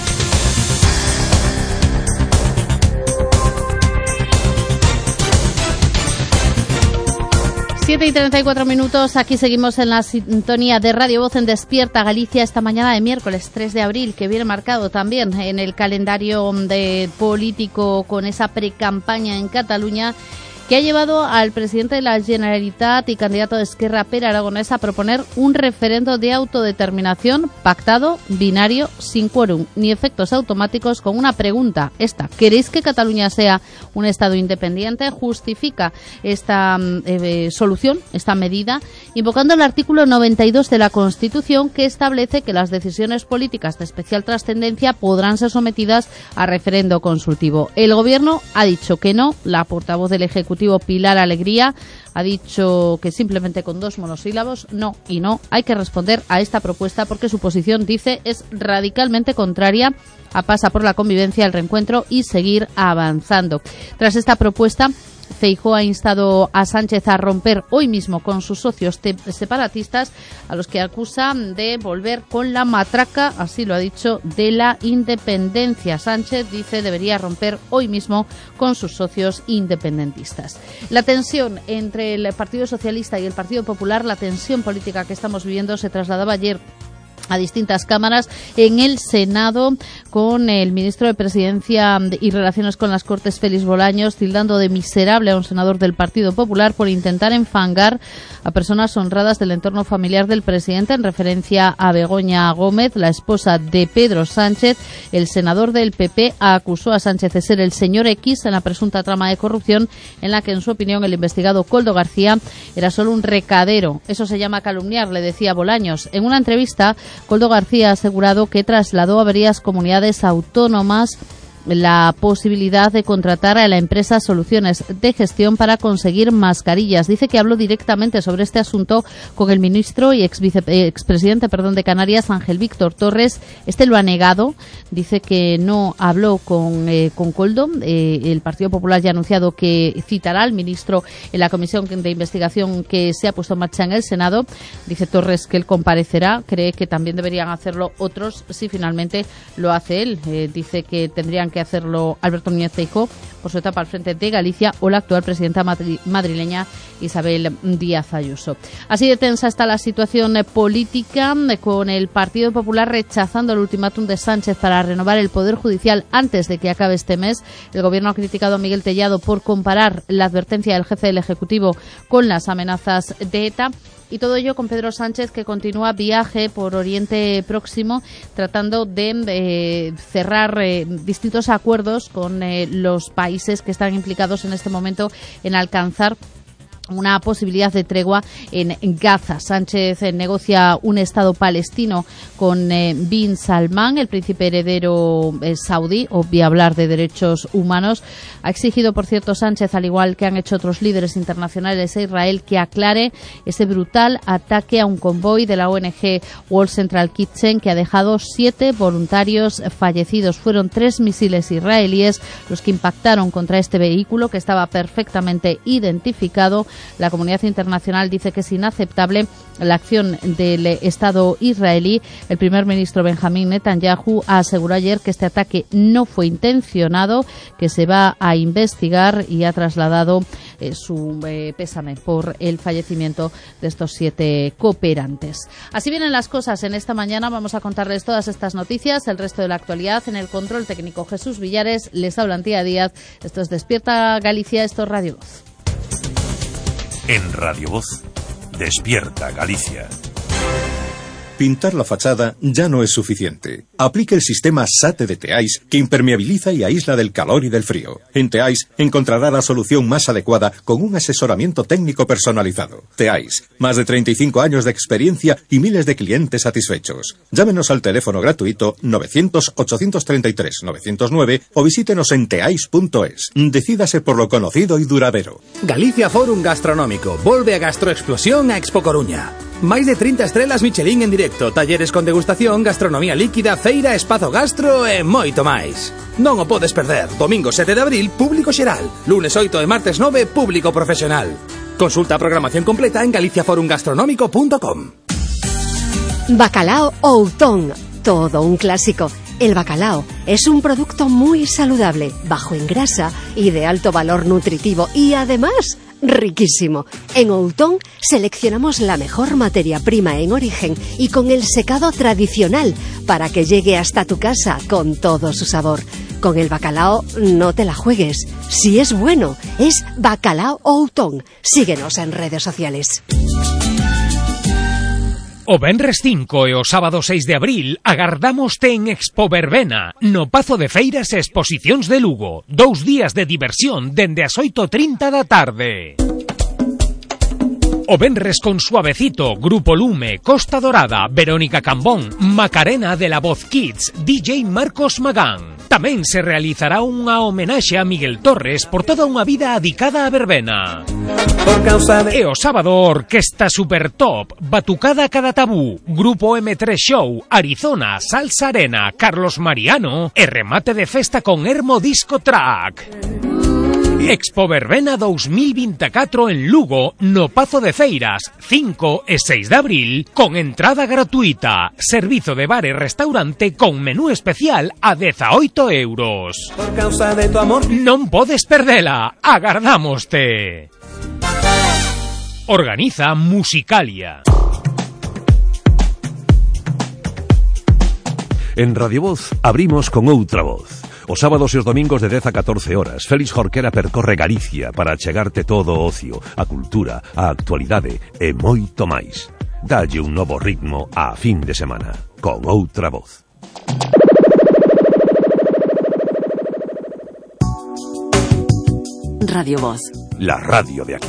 Siete y 34 minutos, aquí seguimos en la sintonía de Radio Voz en Despierta Galicia esta mañana de miércoles 3 de abril, que viene marcado también en el calendario de político con esa precampaña en Cataluña, que ha llevado al presidente de la Generalitat y candidato de Esquerra, Pere Aragonés, a proponer un referendo de autodeterminación pactado, binario, sin quórum ni efectos automáticos, con una pregunta, esta: ¿queréis que Cataluña sea un Estado independiente? Justifica esta solución, esta medida, invocando el artículo 92 de la Constitución, que establece que las decisiones políticas de especial trascendencia podrán ser sometidas a referendo consultivo. El Gobierno ha dicho que no. La portavoz del Ejecutivo, Pilar Alegría, ha dicho que simplemente con 2 monosílabos, no y no, hay que responder a esta propuesta porque su posición, dice, es radicalmente contraria a pasa por la convivencia, el reencuentro y seguir avanzando. Tras esta propuesta, Feijóo ha instado a Sánchez a romper hoy mismo con sus socios separatistas, a los que acusa de volver con la matraca, así lo ha dicho, de la independencia. Sánchez dice debería romper hoy mismo con sus socios independentistas. La tensión entre el Partido Socialista y el Partido Popular, la tensión política que estamos viviendo, se trasladaba ayer a distintas cámaras. En el Senado, con el ministro de Presidencia y Relaciones con las Cortes, Félix Bolaños, tildando de miserable a un senador del Partido Popular por intentar enfangar a personas honradas del entorno familiar del presidente, en referencia a Begoña Gómez, la esposa de Pedro Sánchez. El senador del PP acusó a Sánchez de ser el señor X en la presunta trama de corrupción, en la que, en su opinión, el investigado Koldo García era solo un recadero. Eso se llama calumniar, le decía Bolaños. En una entrevista, Koldo García ha asegurado que trasladó a varias comunidades autónomas la posibilidad de contratar a la empresa Soluciones de Gestión para conseguir mascarillas. Dice que habló directamente sobre este asunto con el ministro y expresidente de Canarias, Ángel Víctor Torres. Este lo ha negado. Dice que no habló con Koldo. El Partido Popular ya ha anunciado que citará al ministro en la comisión de investigación que se ha puesto en marcha en el Senado. Dice Torres que él comparecerá. Cree que también deberían hacerlo otros si finalmente lo hace él. Dice que tendrían que hacerlo Alberto Núñez Feijóo por su etapa al frente de Galicia, o la actual presidenta madrileña Isabel Díaz Ayuso. Así de tensa está la situación política, con el Partido Popular rechazando el ultimátum de Sánchez para renovar el Poder Judicial antes de que acabe este mes. El Gobierno ha criticado a Miguel Tellado por comparar la advertencia del jefe del Ejecutivo con las amenazas de ETA. Y todo ello con Pedro Sánchez, que continúa viaje por Oriente Próximo, tratando de cerrar distintos acuerdos con los países que están implicados en este momento en alcanzar una posibilidad de tregua en Gaza. Sánchez negocia un Estado palestino con Bin Salman, el príncipe heredero saudí. Obvia hablar de derechos humanos. Ha exigido, por cierto, Sánchez, al igual que han hecho otros líderes internacionales, a Israel que aclare ese brutal ataque a un convoy de la ONG World Central Kitchen, que ha dejado 7 voluntarios fallecidos. Fueron 3 misiles israelíes los que impactaron contra este vehículo, que estaba perfectamente identificado. La comunidad internacional dice que es inaceptable la acción del Estado israelí. El primer ministro Benjamín Netanyahu aseguró ayer que este ataque no fue intencionado, que se va a investigar, y ha trasladado su pésame por el fallecimiento de estos 7 cooperantes. Así vienen las cosas en esta mañana. Vamos a contarles todas estas noticias, el resto de la actualidad. En el control técnico, Jesús Villares. Les habla Antía Díaz. Esto es Despierta Galicia, esto es Radio Voz. En Radio Voz, Despierta Galicia. Pintar la fachada ya no es suficiente. Aplique el sistema SATE de Teais, que impermeabiliza y aísla del calor y del frío. En Teais encontrará la solución más adecuada con un asesoramiento técnico personalizado. Teais, más de 35 años de experiencia y miles de clientes satisfechos. Llámenos al teléfono gratuito 900-833-909 o visítenos en teais.es. Decídase por lo conocido y duradero. Galicia Forum Gastronómico. Volve a Gastroexplosión a Expo Coruña. Máis de 30 estrelas Michelin en directo, talleres con degustación, gastronomía líquida, feira, espazo gastro e moito máis. Non o podes perder. Domingo 7 de abril, público xeral. Lunes 8 e martes 9, público profesional. Consulta a programación completa en galiciaforumgastronómico.com. Bacalao Outón, todo un clásico. El bacalao es un producto muy saludable, bajo en grasa y de alto valor nutritivo y además riquísimo. En Outón seleccionamos la mejor materia prima en origen y con el secado tradicional para que llegue hasta tu casa con todo su sabor. Con el bacalao no te la juegues. Si es bueno, es Bacalao Outón. Síguenos en redes sociales. O venres 5 e o sábado 6 de abril agardámoste en Expo Verbena, no Pazo de Feiras e Exposicións de Lugo. 2 días de diversión dende as 8:30 da tarde. O venres con Suavecito, Grupo Lume, Costa Dorada, Verónica Cambón, Macarena de la Voz Kids, DJ Marcos Magán. Tamén se realizará unha homenaxe a Miguel Torres por toda unha vida adicada a verbena. E o sábado, Orquesta Super Top, Batucada Cada Tabú, Grupo M3 Show, Arizona, Salsa Arena, Carlos Mariano e remate de festa con Hermo Disco Track. Expo Verbena 2024 en Lugo, no Pazo de Feiras, 5 e 6 de abril, con entrada gratuita, servizo de bar e restaurante con menú especial a 18 euros. Por causa de tu amor non podes perdela, agardámoste. Organiza Musicalia. En Radio Voz abrimos con outra voz. Os sábados e os domingos de 10 a 14 horas, Félix Jorquera percorre Galicia para achegarte todo o ocio, a cultura, a actualidade e moito máis. Dalle un novo ritmo á fin de semana, con outra voz. Radio Voz. La radio de aquí.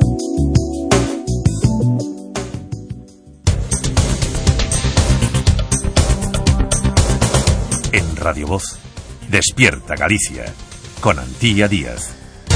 En Radio Voz, Despierta Galicia, con Antía Díaz.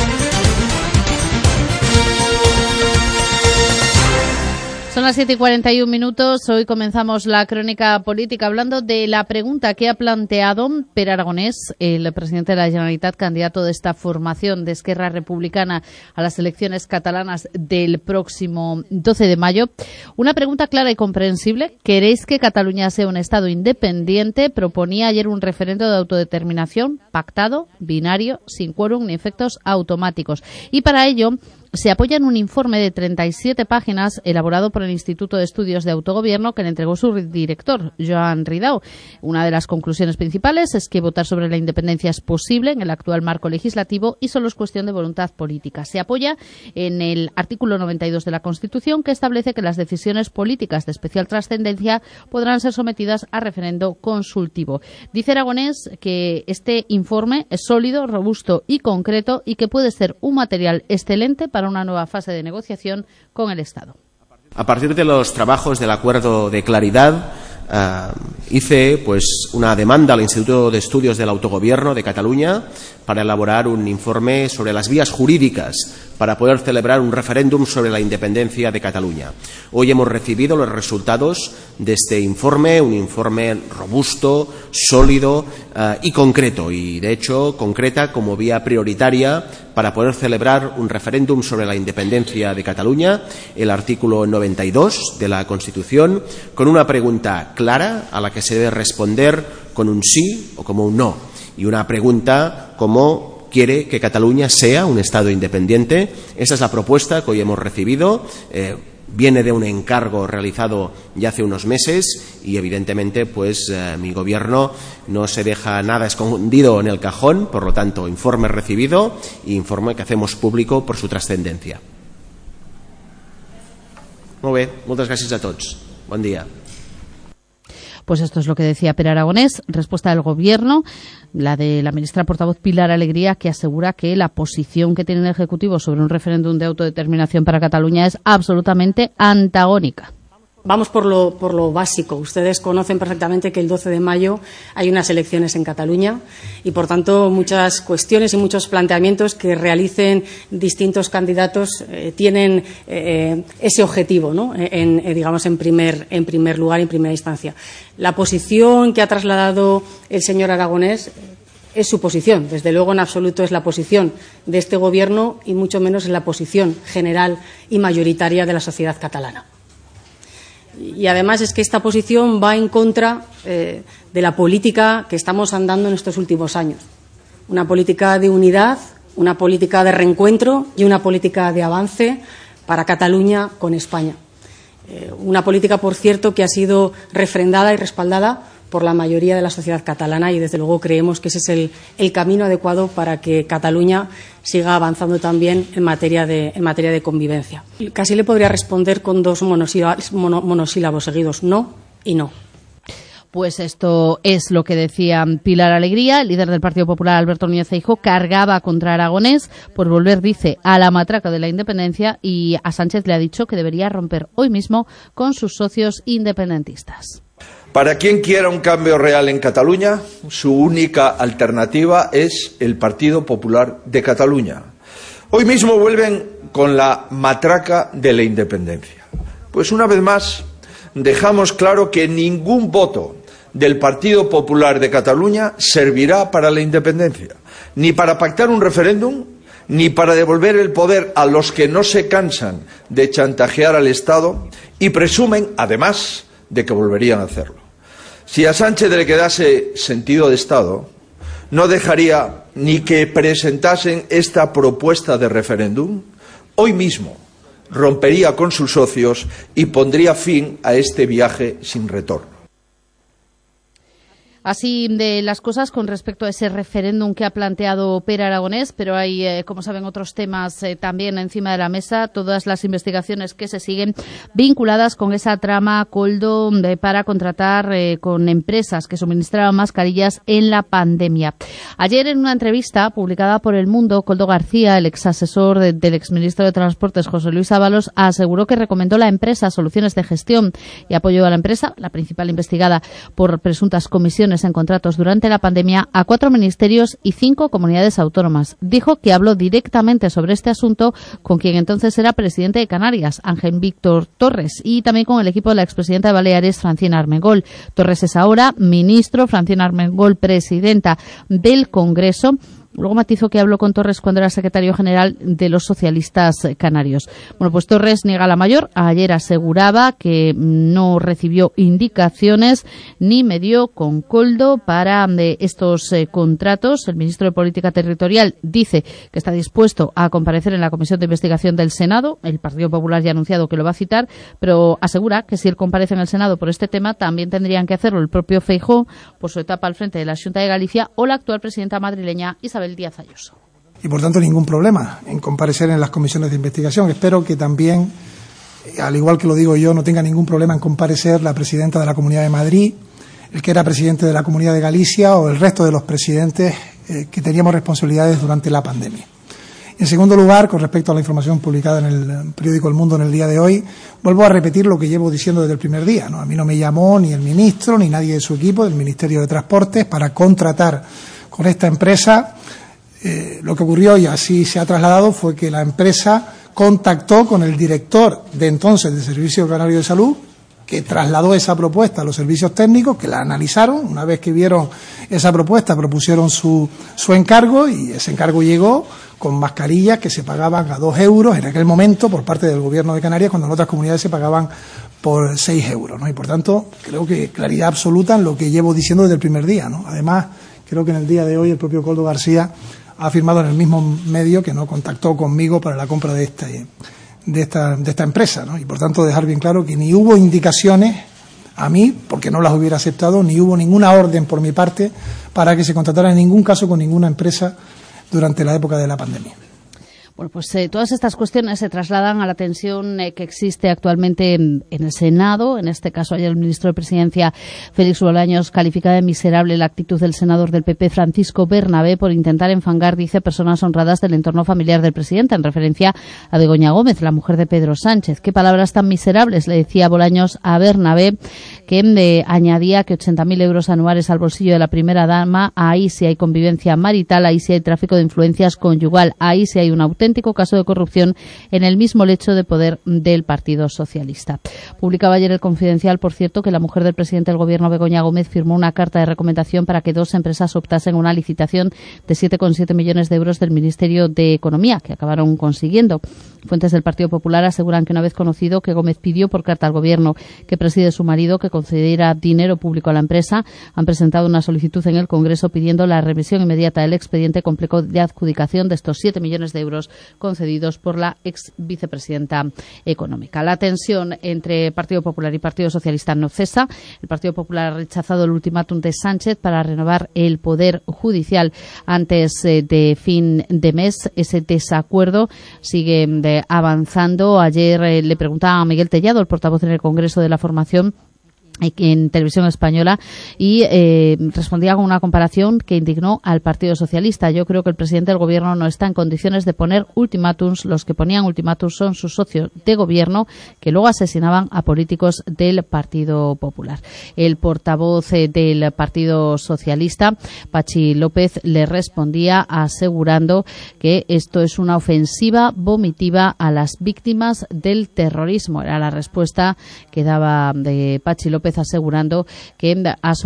Son las 7:41. Hoy comenzamos la crónica política hablando de la pregunta que ha planteado Pere Aragonés, el presidente de la Generalitat, candidato de esta formación de Esquerra Republicana a las elecciones catalanas del próximo 12 de mayo. Una pregunta clara y comprensible. ¿Queréis que Cataluña sea un Estado independiente? Proponía ayer un referendo de autodeterminación pactado, binario, sin quórum ni efectos automáticos. Y para ello se apoya en un informe de 37 páginas elaborado por el Instituto de Estudios de Autogobierno que le entregó su director, Joan Ridao. Una de las conclusiones principales es que votar sobre la independencia es posible en el actual marco legislativo y solo es cuestión de voluntad política. Se apoya en el artículo 92 de la Constitución, que establece que las decisiones políticas de especial trascendencia podrán ser sometidas a referendo consultivo. Dice Aragonés que este informe es sólido, robusto y concreto y que puede ser un material excelente para una nueva fase de negociación con el Estado. A partir de los trabajos del acuerdo de claridad, hice una demanda al Instituto de Estudios del Autogobierno de Cataluña para elaborar un informe sobre las vías jurídicas para poder celebrar un referéndum sobre la independencia de Cataluña. Hoy hemos recibido los resultados de este informe, un informe robusto, sólido y concreto, y de hecho concreta como vía prioritaria para poder celebrar un referéndum sobre la independencia de Cataluña el artículo 92 de la Constitución, con una pregunta clara a la que se debe responder con un sí o como un no, y una pregunta como ¿quiere que Cataluña sea un Estado independiente? Esa es la propuesta que hoy hemos recibido. Viene de un encargo realizado ya hace unos meses y, evidentemente, mi gobierno no se deja nada escondido en el cajón. Por lo tanto, informe recibido e informe que hacemos público por su trascendencia. Molt bé, moltes gràcies a tots. Bon dia. Pues esto es lo que decía Pere Aragonés. Respuesta del Gobierno, la de la ministra portavoz Pilar Alegría, que asegura que la posición que tiene el Ejecutivo sobre un referéndum de autodeterminación para Cataluña es absolutamente antagónica. Vamos por lo básico. Ustedes conocen perfectamente que el 12 de mayo hay unas elecciones en Cataluña y, por tanto, muchas cuestiones y muchos planteamientos que realicen distintos candidatos tienen ese objetivo, ¿no? En primer lugar, en primera instancia. La posición que ha trasladado el señor Aragonés es su posición. Desde luego, en absoluto es la posición de este Gobierno y mucho menos es la posición general y mayoritaria de la sociedad catalana. Y además es que esta posición va en contra de la política que estamos andando en estos últimos años. Una política de unidad, una política de reencuentro y una política de avance para Cataluña con España. Una política, por cierto, que ha sido refrendada y respaldada por la mayoría de la sociedad catalana y, desde luego, creemos que ese es el camino adecuado para que Cataluña siga avanzando también en materia de convivencia. Casi le podría responder con dos monosílabos seguidos, no y no. Pues esto es lo que decía Pilar Alegría. El líder del Partido Popular, Alberto Núñez Feijóo, cargaba contra Aragonés por volver, dice, a la matraca de la independencia, y a Sánchez le ha dicho que debería romper hoy mismo con sus socios independentistas. Para quien quiera un cambio real en Cataluña, su única alternativa es el Partido Popular de Cataluña. Hoy mismo vuelven con la matraca de la independencia. Pues una vez más dejamos claro que ningún voto del Partido Popular de Cataluña servirá para la independencia, ni para pactar un referéndum, ni para devolver el poder a los que no se cansan de chantajear al Estado y presumen, además, de que volverían a hacerlo. Si a Sánchez le quedase sentido de Estado, no dejaría ni que presentasen esta propuesta de referéndum. Hoy mismo rompería con sus socios y pondría fin a este viaje sin retorno. Así de las cosas con respecto a ese referéndum que ha planteado Pere Aragonés, pero hay, como saben, otros temas también encima de la mesa, todas las investigaciones que se siguen vinculadas con esa trama Koldo para contratar con empresas que suministraban mascarillas en la pandemia. Ayer, en una entrevista publicada por El Mundo, Koldo García, el exasesor del exministro de Transportes, José Luis Ábalos, aseguró que recomendó la empresa soluciones de gestión y apoyó a la empresa, la principal investigada por presuntas comisiones en contratos durante la pandemia, a 4 ministerios y 5 comunidades autónomas. Dijo que habló directamente sobre este asunto con quien entonces era presidente de Canarias, Ángel Víctor Torres, y también con el equipo de la expresidenta de Baleares, Francina Armengol. Torres es ahora ministro, Francina Armengol presidenta del Congreso. Luego matizó que habló con Torres cuando era secretario general de los socialistas canarios. Bueno, pues Torres niega la mayor. Ayer aseguraba que no recibió indicaciones ni medió con Koldo para estos contratos. El ministro de Política Territorial dice que está dispuesto a comparecer en la Comisión de Investigación del Senado. El Partido Popular ya ha anunciado que lo va a citar, pero asegura que si él comparece en el Senado por este tema, también tendrían que hacerlo el propio Feijóo por su etapa al frente de la Xunta de Galicia o la actual presidenta madrileña Isabel Díaz Ayuso. Y por tanto ningún problema en comparecer en las comisiones de investigación. Espero que también, al igual que lo digo yo, no tenga ningún problema en comparecer la presidenta de la Comunidad de Madrid, el que era presidente de la Comunidad de Galicia o el resto de los presidentes que teníamos responsabilidades durante la pandemia. En segundo lugar, con respecto a la información publicada en el periódico El Mundo en el día de hoy, vuelvo a repetir lo que llevo diciendo desde el primer día, ¿no? A mí no me llamó ni el ministro ni nadie de su equipo del Ministerio de Transportes para contratar con esta empresa. Lo que ocurrió, y así se ha trasladado, fue que la empresa contactó con el director de entonces del Servicio Canario de Salud, que trasladó esa propuesta a los servicios técnicos, que la analizaron. Una vez que vieron esa propuesta, propusieron su encargo, y ese encargo llegó con mascarillas que se pagaban a 2 euros en aquel momento por parte del Gobierno de Canarias, cuando en otras comunidades se pagaban por 6 euros, ¿no? Y por tanto, creo que claridad absoluta en lo que llevo diciendo desde el primer día, ¿no? Además, creo que en el día de hoy el propio Koldo García ha afirmado en el mismo medio que no contactó conmigo para la compra de esta empresa, ¿no? Y por tanto dejar bien claro que ni hubo indicaciones a mí, porque no las hubiera aceptado, ni hubo ninguna orden por mi parte para que se contratara en ningún caso con ninguna empresa durante la época de la pandemia. Bueno, pues todas estas cuestiones se trasladan a la tensión que existe actualmente en el Senado. En este caso, ayer el ministro de Presidencia, Félix Bolaños, califica de miserable la actitud del senador del PP, Francisco Bernabé, por intentar enfangar, dice, personas honradas del entorno familiar del presidente, en referencia a Begoña Gómez, la mujer de Pedro Sánchez. ¿Qué palabras tan miserables?, le decía Bolaños a Bernabé, que añadía que 80.000 euros anuales al bolsillo de la primera dama, ahí sí hay convivencia marital, ahí sí hay tráfico de influencias conyugal, ahí sí hay un auténtico caso de corrupción en el mismo lecho de poder del Partido Socialista. Publicaba ayer el Confidencial, por cierto, que la mujer del presidente del Gobierno, Begoña Gómez, firmó una carta de recomendación para que 2 empresas optasen a una licitación de 7,7 millones de euros del Ministerio de Economía, que acabaron consiguiendo. Fuentes del Partido Popular aseguran que una vez conocido que Gómez pidió por carta al Gobierno que preside su marido que concediera dinero público a la empresa, han presentado una solicitud en el Congreso pidiendo la revisión inmediata del expediente complejo de adjudicación de estos 7 millones de euros concedidos por la ex vicepresidenta económica. La tensión entre Partido Popular y Partido Socialista no cesa. El Partido Popular ha rechazado el ultimátum de Sánchez para renovar el Poder Judicial antes de fin de mes. Ese desacuerdo sigue avanzando. Ayer le preguntaba a Miguel Tellado, el portavoz en el Congreso de la formación, en Televisión Española, y respondía con una comparación que indignó al Partido Socialista. Yo creo que el presidente del Gobierno no está en condiciones de poner ultimátums. Los que ponían ultimátums son sus socios de Gobierno, que luego asesinaban a políticos del Partido Popular. El portavoz del Partido Socialista, Pachi López, le respondía asegurando que esto es una ofensiva vomitiva a las víctimas del terrorismo. Era la respuesta que daba de Pachi López, asegurando que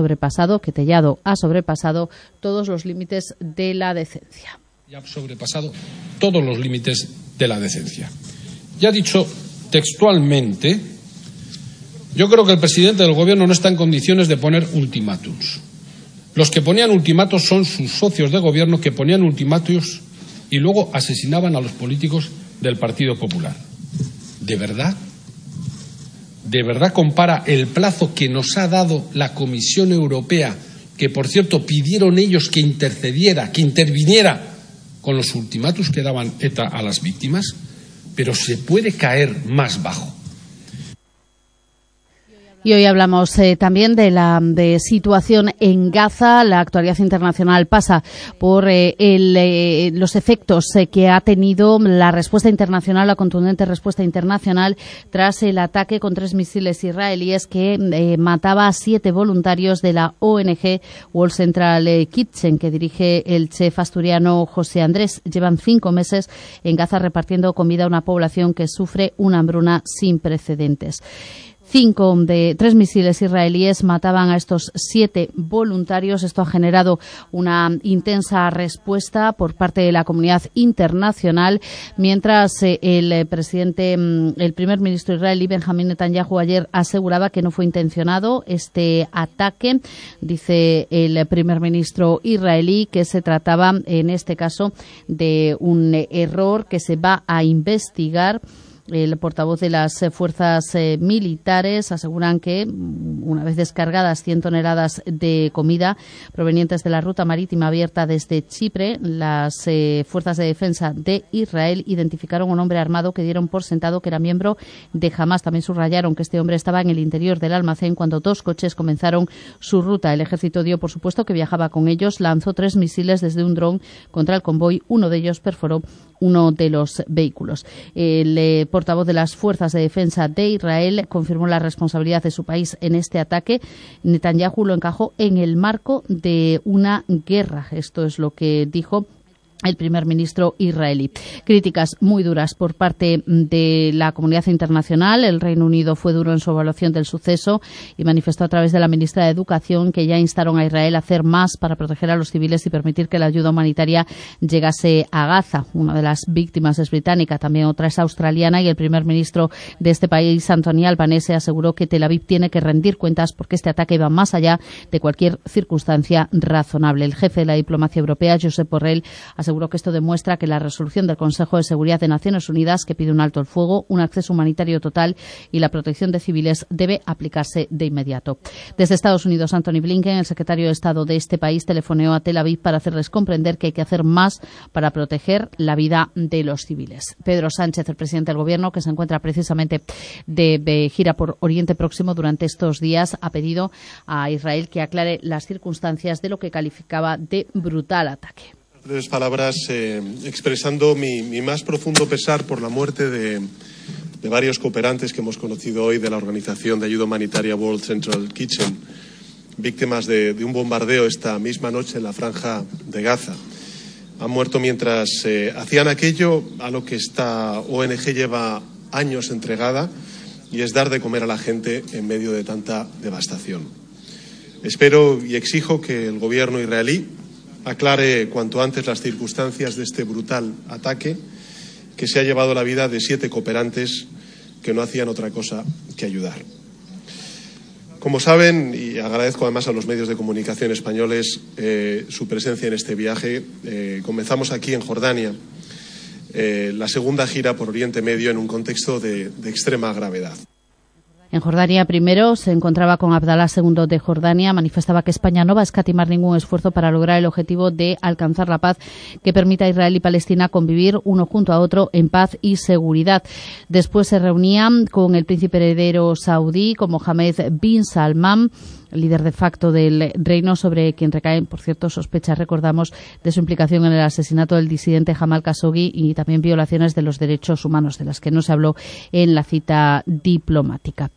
Tellado ha sobrepasado todos los límites de la decencia. Y ha sobrepasado todos los límites de la decencia. Ya ha dicho textualmente: yo creo que el presidente del Gobierno no está en condiciones de poner ultimátums. Los que ponían ultimátums son sus socios de Gobierno, que ponían ultimátums y luego asesinaban a los políticos del Partido Popular. ¿De verdad? ¿De verdad compara el plazo que nos ha dado la Comisión Europea, que por cierto pidieron ellos que interviniera con los ultimátums que daban ETA a las víctimas? Pero se puede caer más bajo. Y hoy hablamos también de la situación en Gaza. La actualidad internacional pasa por los efectos que ha tenido la respuesta internacional, la contundente respuesta internacional tras el ataque con 3 misiles israelíes que mataba a 7 voluntarios de la ONG World Central Kitchen, que dirige el chef asturiano José Andrés. Llevan 5 meses en Gaza repartiendo comida a una población que sufre una hambruna sin precedentes. 3 misiles israelíes mataban a estos 7 voluntarios. Esto ha generado una intensa respuesta por parte de la comunidad internacional, mientras el primer ministro israelí, Benjamín Netanyahu, ayer aseguraba que no fue intencionado este ataque. Dice el primer ministro israelí que se trataba, en este caso, de un error que se va a investigar. El portavoz de las fuerzas militares aseguran que, una vez descargadas 100 toneladas de comida provenientes de la ruta marítima abierta desde Chipre, las fuerzas de defensa de Israel identificaron a un hombre armado que dieron por sentado que era miembro de Hamás. También subrayaron que este hombre estaba en el interior del almacén cuando 2 coches comenzaron su ruta. El ejército dio por supuesto que viajaba con ellos, lanzó 3 misiles desde un dron contra el convoy. Uno de ellos perforó uno de los vehículos. El portavoz de las fuerzas de defensa de Israel confirmó la responsabilidad de su país en este ataque. Netanyahu lo encajó en el marco de una guerra. Esto es lo que dijo el primer ministro israelí. Críticas muy duras por parte de la comunidad internacional. El Reino Unido fue duro en su evaluación del suceso y manifestó a través de la ministra de Educación que ya instaron a Israel a hacer más para proteger a los civiles y permitir que la ayuda humanitaria llegase a Gaza. Una de las víctimas es británica, también otra es australiana, y el primer ministro de este país, Anthony Albanese, aseguró que Tel Aviv tiene que rendir cuentas porque este ataque va más allá de cualquier circunstancia razonable. El jefe de la diplomacia europea, Josep Borrell, aseguró que esto demuestra que la resolución del Consejo de Seguridad de Naciones Unidas, que pide un alto el fuego, un acceso humanitario total y la protección de civiles, debe aplicarse de inmediato. Desde Estados Unidos, Antony Blinken, el secretario de Estado de este país, telefoneó a Tel Aviv para hacerles comprender que hay que hacer más para proteger la vida de los civiles. Pedro Sánchez, el presidente del Gobierno, que se encuentra precisamente de gira por Oriente Próximo durante estos días, ha pedido a Israel que aclare las circunstancias de lo que calificaba de brutal ataque. Breves palabras expresando mi más profundo pesar por la muerte de varios cooperantes que hemos conocido hoy de la organización de ayuda humanitaria World Central Kitchen, víctimas de un bombardeo esta misma noche en la franja de Gaza. Han muerto mientras hacían aquello a lo que esta ONG lleva años entregada, y es dar de comer a la gente en medio de tanta devastación. Espero y exijo que el gobierno israelí aclare cuanto antes las circunstancias de este brutal ataque que se ha llevado la vida de 7 cooperantes que no hacían otra cosa que ayudar. Como saben, y agradezco además a los medios de comunicación españoles su presencia en este viaje, comenzamos aquí en Jordania la segunda gira por Oriente Medio en un contexto de extrema gravedad. En Jordania primero se encontraba con Abdalá II de Jordania. Manifestaba que España no va a escatimar ningún esfuerzo para lograr el objetivo de alcanzar la paz que permita a Israel y Palestina convivir uno junto a otro en paz y seguridad. Después se reunía con el príncipe heredero saudí, con Mohammed bin Salman, líder de facto del reino, sobre quien recaen, por cierto, sospechas, recordamos, de su implicación en el asesinato del disidente Jamal Khashoggi y también violaciones de los derechos humanos, de las que no se habló en la cita diplomática.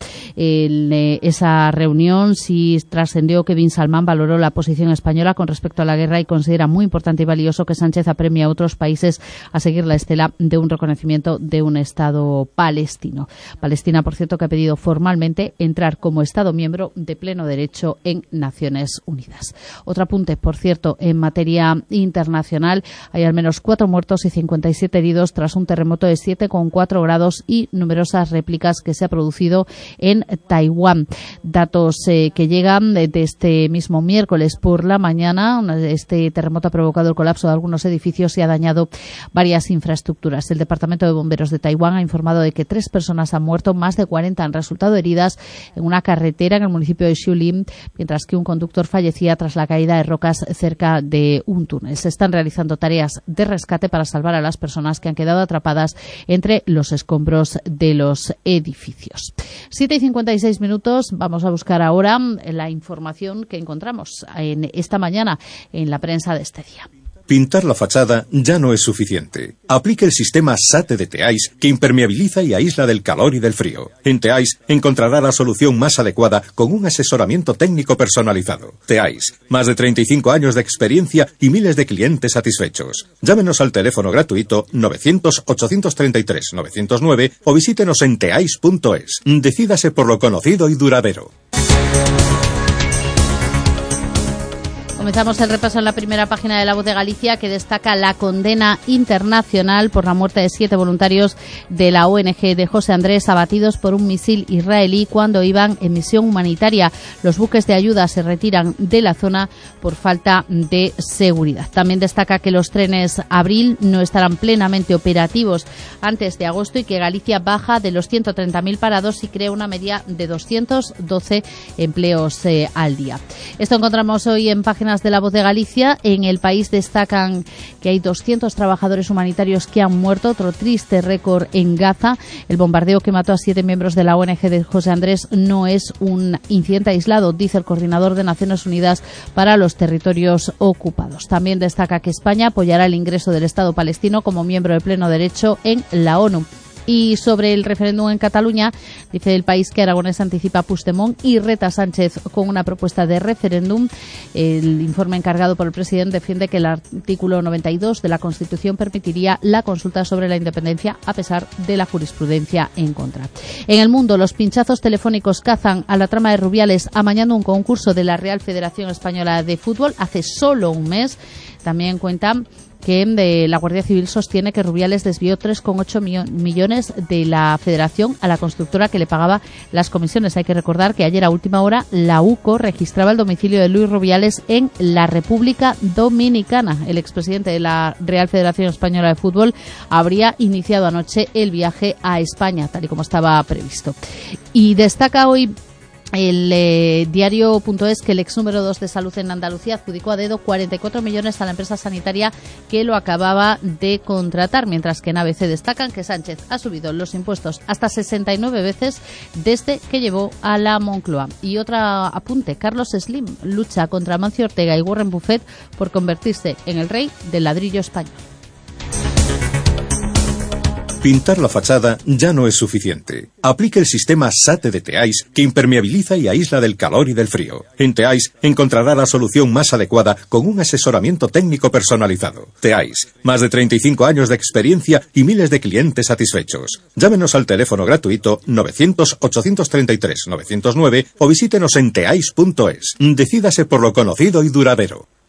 Esa reunión sí trascendió que bin Salman valoró la posición española con respecto a la guerra y considera muy importante y valioso que Sánchez apremie a otros países a seguir la estela de un reconocimiento de un Estado palestino. Palestina, por cierto, que ha pedido formalmente entrar como Estado miembro de pleno derecho en Naciones Unidas. Otro apunte, por cierto, en materia internacional, hay al menos 4 muertos y 57 heridos tras un terremoto de 7,4 grados y numerosas réplicas que se ha producido en Taiwán. Datos que llegan de este mismo miércoles por la mañana. Este terremoto ha provocado el colapso de algunos edificios y ha dañado varias infraestructuras. El Departamento de Bomberos de Taiwán ha informado de que 3 personas han muerto, más de 40 han resultado heridas en una carretera en el municipio de Shulin, mientras que un conductor fallecía tras la caída de rocas cerca de un túnel. Se están realizando tareas de rescate para salvar a las personas que han quedado atrapadas entre los escombros de los edificios. 7:56, vamos a buscar ahora la información que encontramos en esta mañana en la prensa de este día. Pintar la fachada ya no es suficiente. Aplique el sistema SATE de TEAIS, que impermeabiliza y aísla del calor y del frío. En TEAIS encontrará la solución más adecuada con un asesoramiento técnico personalizado. TEAIS, más de 35 años de experiencia y miles de clientes satisfechos. Llámenos al teléfono gratuito 900-833-909 o visítenos en teais.es. Decídase por lo conocido y duradero. Comenzamos el repaso en la primera página de La Voz de Galicia, que destaca la condena internacional por la muerte de 7 voluntarios de la ONG de José Andrés abatidos por un misil israelí cuando iban en misión humanitaria. Los buques de ayuda se retiran de la zona por falta de seguridad. También destaca que los trenes Abril no estarán plenamente operativos antes de agosto y que Galicia baja de los 130.000 parados y crea una media de 212 empleos al día. Esto encontramos hoy en páginas de La Voz de Galicia. En El País destacan que hay 200 trabajadores humanitarios que han muerto, otro triste récord en Gaza. El bombardeo que mató a 7 miembros de la ONG de José Andrés no es un incidente aislado, dice el coordinador de Naciones Unidas para los territorios ocupados. También destaca que España apoyará el ingreso del Estado palestino como miembro de pleno derecho en la ONU. Y sobre el referéndum en Cataluña, dice El País que Aragonés anticipa a Puigdemont y reta a Sánchez con una propuesta de referéndum. El informe encargado por el presidente defiende que el artículo 92 de la Constitución permitiría la consulta sobre la independencia a pesar de la jurisprudencia en contra. En El Mundo, los pinchazos telefónicos cazan a la trama de Rubiales amañando un concurso de la Real Federación Española de Fútbol hace solo un mes. También cuentan que la Guardia Civil sostiene que Rubiales desvió 3,8 millones de la Federación a la constructora que le pagaba las comisiones. Hay que recordar que ayer a última hora la UCO registraba el domicilio de Luis Rubiales en la República Dominicana. El expresidente de la Real Federación Española de Fútbol habría iniciado anoche el viaje a España, tal y como estaba previsto. Y destaca hoy el diario.es que el ex número 2 de Salud en Andalucía adjudicó a dedo 44 millones a la empresa sanitaria que lo acababa de contratar, mientras que en ABC destacan que Sánchez ha subido los impuestos hasta 69 veces desde que llevó a la Moncloa. Y otro apunte, Carlos Slim lucha contra Amancio Ortega y Warren Buffett por convertirse en el rey del ladrillo español. Pintar la fachada ya no es suficiente. Aplique el sistema SATE de Teais que impermeabiliza y aísla del calor y del frío. En Teais encontrará la solución más adecuada con un asesoramiento técnico personalizado. Teais, más de 35 años de experiencia y miles de clientes satisfechos. Llámenos al teléfono gratuito 900-833-909 o visítenos en teais.es. Decídase por lo conocido y duradero.